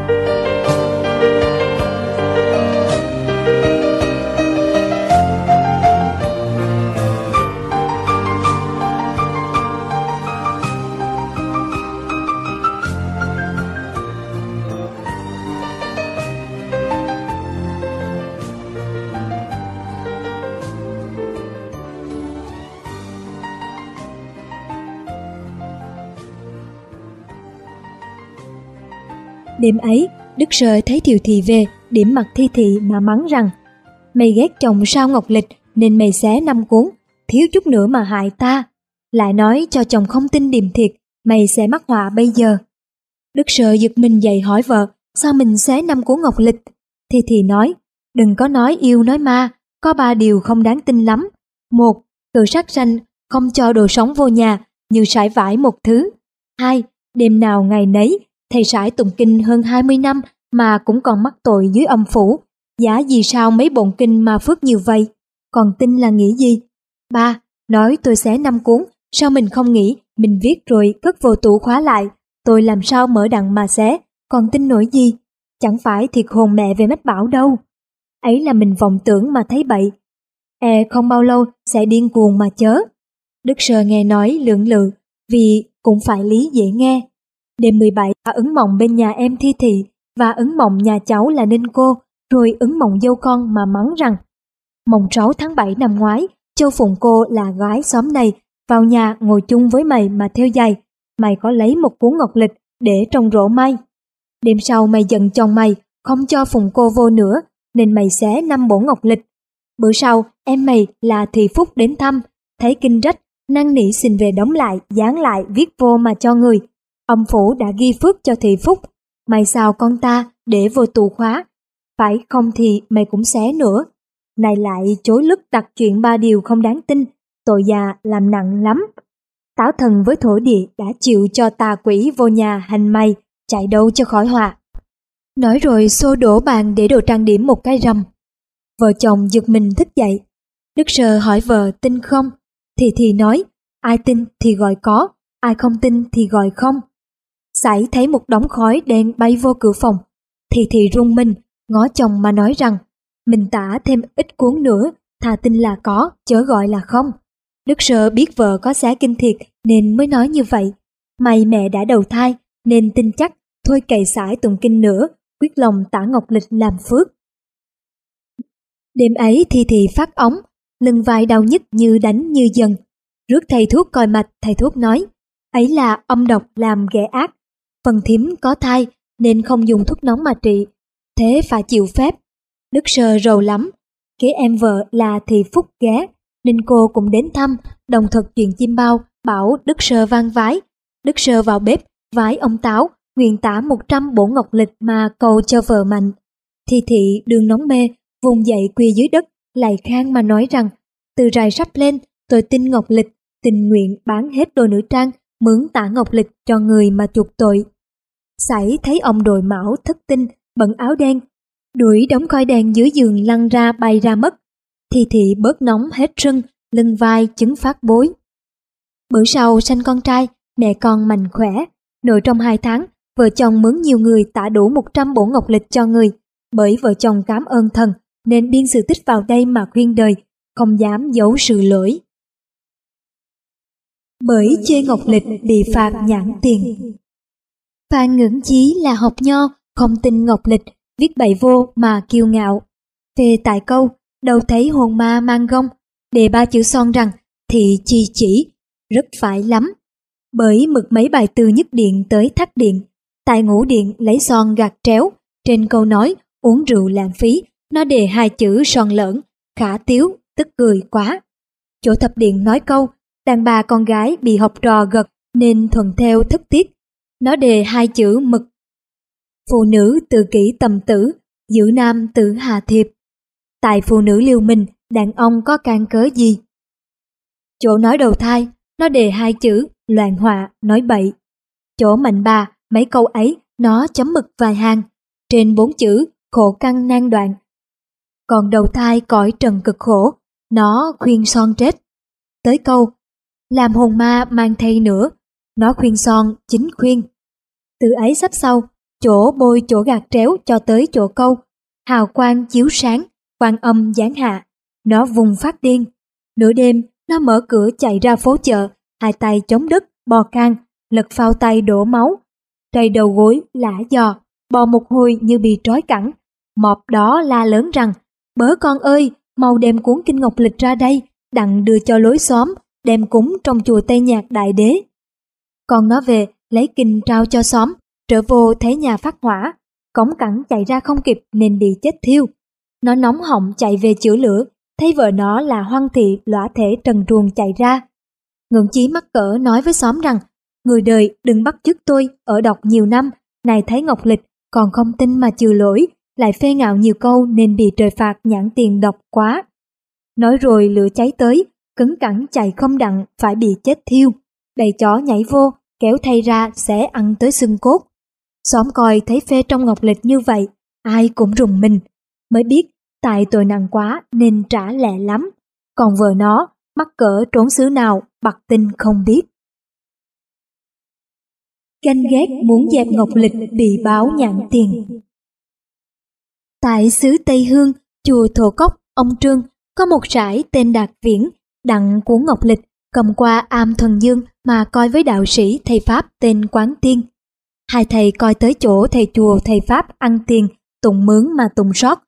Speaker 1: Đêm ấy, Đức Sơ thấy Thiều Thị về, điểm mặt Thi Thị mà mắng rằng: mày ghét chồng sao Ngọc Lịch nên mày xé năm cuốn, thiếu chút nữa mà hại ta. Lại nói cho chồng không tin điềm thiệt, mày sẽ mắc họa bây giờ. Đức Sơ giật mình dậy hỏi vợ: sao mình xé năm cuốn Ngọc Lịch? Thi Thị nói: đừng có nói yêu nói ma, có ba điều không đáng tin lắm. Một, cự sát sanh không cho đồ sống vô nhà, như sải vải một thứ. Hai, đêm nào ngày nấy, thầy sải tụng kinh hơn hai mươi năm mà cũng còn mắc tội dưới âm phủ. Giá gì sao mấy bộn kinh mà phước nhiều vậy? Còn tin là nghĩ gì? Ba, nói tôi xé năm cuốn, sao mình không nghĩ, mình viết rồi cất vô tủ khóa lại. Tôi làm sao mở đặng mà xé, còn tin nổi gì? Chẳng phải thiệt hồn mẹ về mách bảo đâu. Ấy là mình vọng tưởng mà thấy bậy. E không bao lâu sẽ điên cuồng mà chớ. Đức Sơ nghe nói lưỡng lự, vì cũng phải lý dễ nghe. Đêm mười bảy, bà ứng mộng bên nhà em Thi Thị và ứng mộng nhà cháu là Ninh Cô, rồi ứng mộng dâu con mà mắng rằng: mồng sáu tháng bảy năm ngoái, Châu Phụng Cô là gái xóm này vào nhà ngồi chung với mày mà theo giày, mày có lấy một cuốn Ngọc Lịch để trong rổ may. Đêm sau mày giận chồng mày không cho Phụng Cô vô nữa, nên mày xé năm bổ Ngọc Lịch. Bữa sau em mày là Thị Phúc đến thăm, thấy kinh rách, năn nỉ xin về đóng lại, dán lại, viết vô mà cho người. Âm phủ đã ghi phước cho Thị Phúc, mày sao con ta để vô tù khóa, phải không thì mày cũng xé nữa. Này lại chối lức đặt chuyện ba điều không đáng tin, tội già làm nặng lắm. Táo thần với thổ địa đã chịu cho tà quỷ vô nhà hành mày, chạy đâu cho khỏi họa. Nói rồi xô đổ bàn để đồ trang điểm một cái rầm. Vợ chồng giật mình thức dậy. Đức Sơ hỏi vợ tin không? Thì thì nói: ai tin thì gọi có, ai không tin thì gọi không. Sải thấy một đống khói đen bay vô cửa phòng, thì thì rung mình, ngó chồng mà nói rằng: mình tả thêm ít cuốn nữa, thà tin là có, chớ gọi là không. Đức Sơ biết vợ có xé kinh thiệt nên mới nói như vậy. May mẹ đã đầu thai nên tin chắc, thôi cày sải tụng kinh nữa, quyết lòng tả Ngọc Lịch làm phước. Đêm ấy Thi Thị phát ống, lưng vai đau nhức như đánh như dần. Rước thầy thuốc coi mạch, thầy thuốc nói: ấy là âm độc làm ghẻ ác, phần thím có thai nên không dùng thuốc nóng mà trị, thế phải chịu phép. Đức Sơ rầu lắm, kế em vợ là Thị Phúc ghé, nên cô cũng đến thăm, đồng thuật chuyện chim bao, bảo Đức Sơ vang vái. Đức Sơ vào bếp vái ông Táo, nguyện tả một trăm bổ Ngọc Lịch mà cầu cho vợ mạnh. Thi Thị đường nóng mê, vùng dậy quỳ dưới đất, lại khang mà nói rằng từ rày sắp lên, tôi tin Ngọc Lịch tình nguyện bán hết đồ nữ trang, mướn tả Ngọc Lịch cho người mà chuộc tội. Sảy thấy ông đội mão thất tinh, bận áo đen, đuổi đống khói đèn dưới giường lăn ra bay ra mất. Thì thị bớt nóng hết sưng, lưng vai chứng phát bối. Bữa sau sanh con trai, mẹ con mạnh khỏe. Nội trong hai tháng, vợ chồng mướn nhiều người tả đủ một trăm bộ Ngọc Lịch cho người. Bởi vợ chồng cảm ơn thần, nên biên sự tích vào đây mà khuyên đời, không dám giấu sự lỗi. Bởi chê Ngọc Lịch bị phạt nhãn tiền. Phan Ngưỡng Chí là học nho, không tin Ngọc Lịch, viết bậy vô mà kiêu ngạo. Về tại câu, đâu thấy hồn ma mang gông, đề ba chữ son rằng thị chi chỉ, rất phải lắm. Bởi mực mấy bài từ nhất điện tới thắt điện, tại ngũ điện lấy son gạt tréo, trên câu nói uống rượu lãng phí, nó đề hai chữ son lởn, khả tiếu, tức cười quá. Chỗ thập điện nói câu, đàn bà con gái bị học trò gật nên thuận theo thất tiết, nó đề hai chữ mực. Phụ nữ tự kỷ tầm tử, giữ nam tử hà thiệp. Tại phụ nữ liều mình, đàn ông có can cớ gì? Chỗ nói đầu thai, nó đề hai chữ loạn họa, nói bậy. Chỗ mạnh bà, mấy câu ấy nó chấm mực vài hàng, trên bốn chữ khổ căn nan đoạn. Còn đầu thai cõi trần cực khổ, nó khuyên son trết. Tới câu làm hồn ma mang thay nữa, nó khuyên son chính khuyên. Từ ấy sắp sau, chỗ bôi chỗ gạt tréo cho tới chỗ câu hào quang chiếu sáng, quan âm giáng hạ, nó vùng phát điên. Nửa đêm nó mở cửa chạy ra phố chợ, hai tay chống đất bò can, lật phao tay đổ máu, đầy đầu gối lả giò, bò một hồi như bị trói cẳng. Mọp đó la lớn rằng bớ con ơi, mau đem cuốn kinh Ngọc Lịch ra đây, đặng đưa cho lối xóm, đem cúng trong chùa Tây Nhạc Đại Đế. Con nó về lấy kinh trao cho xóm, trở vô thấy nhà phát hỏa, cống cẳng chạy ra không kịp nên bị chết thiêu. Nó nóng họng chạy về chữa lửa, thấy vợ nó là Hoăng Thị lõa thể trần truồng chạy ra. Ngưỡng Chí mắc cỡ nói với xóm rằng người đời đừng bắt chước tôi ở đọc nhiều năm, này thấy Ngọc Lịch còn không tin mà chừa lỗi, lại phê ngạo nhiều câu nên bị trời phạt nhãn tiền độc quá. Nói rồi lửa cháy tới, cứng cẳng chạy không đặng phải bị chết thiêu. Bầy chó nhảy vô, kéo thay ra sẽ ăn tới xương cốt. Xóm coi thấy phê trong Ngọc Lịch như vậy, ai cũng rùng mình, mới biết tại tội nặng quá nên trả lẹ lắm. Còn vợ nó mắc cỡ trốn xứ nào bặt tinh không biết. Ganh ghét muốn dẹp Ngọc Lịch bị báo nhãn tiền. Tại xứ Tây Hương, chùa Thổ Cốc, ông Trương, có một rải tên Đạt Viễn, đặng cuốn Ngọc Lịch, cầm qua am Thuần Dương mà coi với đạo sĩ thầy Pháp tên Quán Tiên. Hai thầy coi tới chỗ thầy chùa thầy Pháp ăn tiền, tụng mướn mà tụng sót.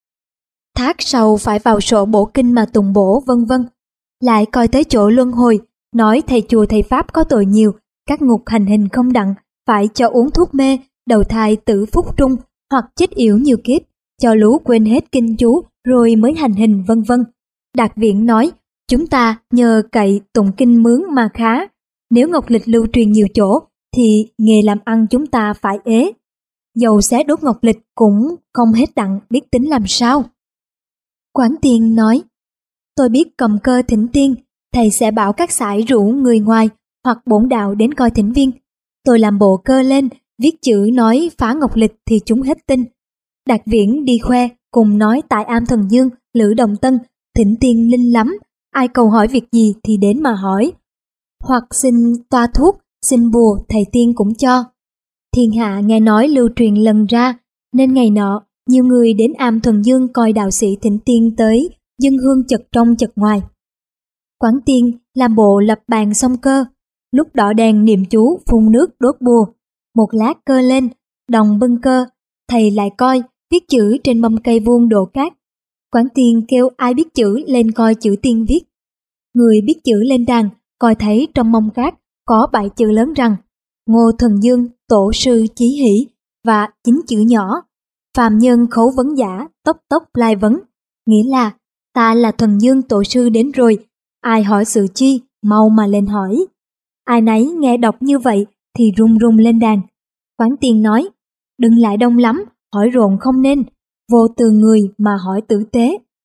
Speaker 1: Thác sau phải vào sổ bổ kinh mà tụng bổ, vân vân. Lại coi tới chỗ luân hồi, nói thầy chùa thầy Pháp có tội nhiều, các ngục hành hình không đặng, phải cho uống thuốc mê, đầu thai tử phúc trung, hoặc chết yểu nhiều kiếp, cho lú quên hết kinh chú rồi mới hành hình, vân vân. Đạt Viễn nói, chúng ta nhờ cậy tụng kinh mướn mà khá, nếu Ngọc Lịch lưu truyền nhiều chỗ thì nghề làm ăn chúng ta phải ế. Dầu xé đốt Ngọc Lịch cũng không hết đặng, biết tính làm sao. Quán Tiên nói, tôi biết cầm cơ thỉnh tiên, thầy sẽ bảo các sải rủ người ngoài hoặc bổn đạo đến coi thỉnh viên. Tôi làm bộ cơ lên, viết chữ nói phá Ngọc Lịch thì chúng hết tin. Đạt Viễn đi khoe, cùng nói tại am Thần Dương, Lữ Đồng Tân, thỉnh tiên linh lắm, ai cầu hỏi việc gì thì đến mà hỏi. Hoặc xin toa thuốc, xin bùa, thầy tiên cũng cho. Thiên hạ nghe nói lưu truyền lần ra, nên ngày nọ, nhiều người đến am Thuần Dương coi đạo sĩ thỉnh tiên tới, dâng hương chật trong chật ngoài. Quán Tiên làm bộ lập bàn xong cơ, lúc đỏ đèn niệm chú phun nước đốt bùa. Một lát cơ lên, đồng bưng cơ, thầy lại coi, viết chữ trên mâm cây vuông đổ cát. Quán Tiên kêu ai biết chữ lên coi chữ tiên viết. Người biết chữ lên đàn, coi thấy trong mâm cát có bảy chữ lớn rằng Ngô Thuần Dương tổ sư chí hỷ và chín chữ nhỏ phàm nhân khấu vấn giả tốc tốc lai vấn, nghĩa là ta là Thuần Dương tổ sư đến rồi, ai hỏi sự chi mau mà lên hỏi. Ai nấy nghe đọc như vậy thì run run lên đàn. Quán Tiên nói, đừng lại đông lắm, hỏi rộn không nên, vô từ người mà hỏi tử tế.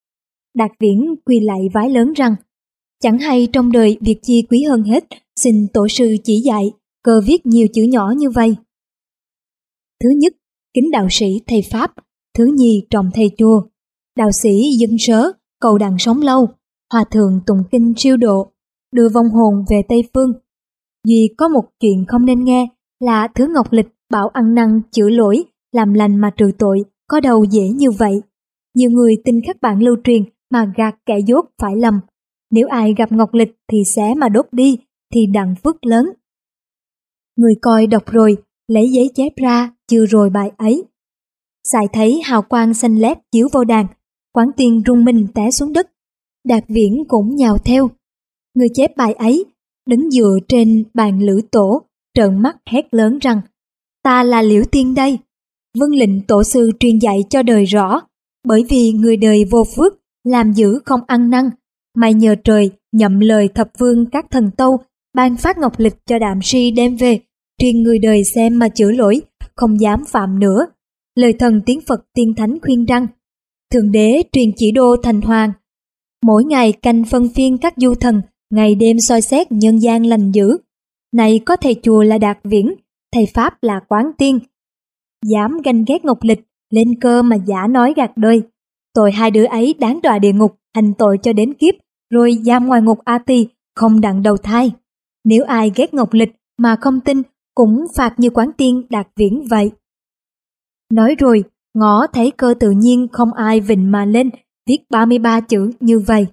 Speaker 1: Đạt Viễn quỳ lạy vái lớn rằng: chẳng hay trong đời việc chi quý hơn hết, xin tổ sư chỉ dạy, cơ viết nhiều chữ nhỏ như vậy. Thứ nhất, kính đạo sĩ thầy Pháp. Thứ nhì, trọng thầy chùa. Đạo sĩ dân sớ, cầu đặng sống lâu. Hòa thượng tụng kinh siêu độ, đưa vong hồn về Tây Phương. Duy có một chuyện không nên nghe là thứ Ngọc Lịch bảo ăn năn chữa lỗi, làm lành mà trừ tội, có đâu dễ như vậy. Nhiều người tin các bản lưu truyền mà gạt kẻ dốt phải lầm. Nếu ai gặp Ngọc Lịch thì xé mà đốt đi, thì đặng phước lớn. Người coi đọc rồi, lấy giấy chép ra, chừa rồi bài ấy. Sải thấy hào quang xanh lét chiếu vô đàn, Quán Tiên rung mình té xuống đất. Đạt Viễn cũng nhào theo. Người chép bài ấy, đứng dựa trên bàn lữ tổ, trợn mắt hét lớn rằng: ta là Liễu Tiên đây, vâng lệnh tổ sư truyền dạy cho đời rõ. Bởi vì người đời vô phước, làm dữ không ăn năn, may nhờ trời nhậm lời thập phương các thần tâu, ban phát Ngọc Lịch cho đạm si đem về, truyền người đời xem mà chữa lỗi, không dám phạm nữa. Lời thần tiếng Phật tiên thánh khuyên rằng: Thượng đế truyền chỉ đô thành hoàng, mỗi ngày canh phân phiên các du thần, ngày đêm soi xét nhân gian lành dữ. Này có thầy chùa là Đạt Viễn, thầy Pháp là Quán Tiên, dám ganh ghét Ngọc Lịch, lên cơ mà giả nói gạt đời. Tội hai đứa ấy đáng đọa địa ngục, hành tội cho đến kiếp, rồi giam ngoài ngục A Tỳ, không đặng đầu thai. Nếu ai ghét Ngọc Lịch mà không tin, cũng phạt như Quán Tiên Đạt Viễn vậy. Nói rồi, ngõ thấy cơ tự nhiên không ai vịnh mà lên, viết ba mươi ba chữ như vậy: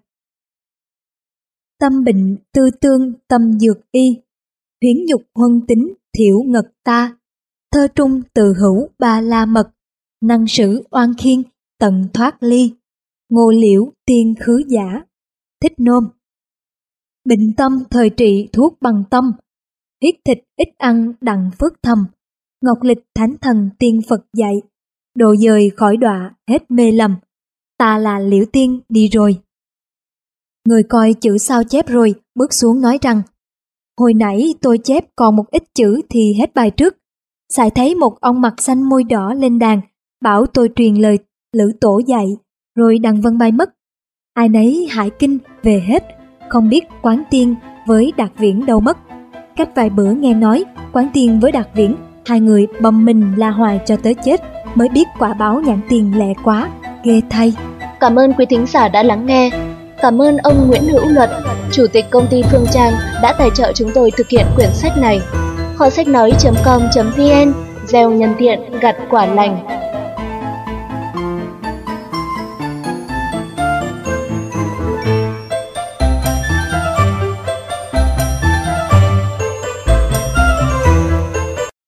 Speaker 1: tâm bệnh tư tương tâm dược y, huyễn nhục huân tính thiểu ngật ta, thơ trung từ hữu ba la mật, năng sử oan khiên tận thoát ly, ngô liễu tiên khứ giả. Thích nôm. Bệnh tâm thời trị thuốc bằng tâm, huyết thịt ít ăn đặng phước thầm. Ngọc Lịch thánh thần tiên Phật dạy, độ dời khỏi đọa hết mê lầm. Ta là Liễu Tiên đi rồi. Người coi chữ sao chép rồi bước xuống nói rằng: hồi nãy tôi chép còn một ít chữ thì hết bài trước. Sải thấy một ông mặt xanh môi đỏ lên đàn, bảo tôi truyền lời lữ tổ dạy, rồi đặng vân bay mất. Ai nấy hải kinh về hết, không biết Quán Tiên với Đạt Viễn đâu mất. Cách vài bữa nghe nói Quán Tiên với Đạt Viễn, hai người bầm mình la hoài cho tới chết, mới biết quả báo nhãn tiền lẹ quá, ghê thay.
Speaker 2: Cảm ơn quý thính giả đã lắng nghe. Cảm ơn ông Nguyễn Hữu Luật, Chủ tịch công ty Phương Trang đã tài trợ chúng tôi thực hiện quyển sách này. Kho sách nói chấm com chấm vn, gieo nhân thiện gặt quả lành.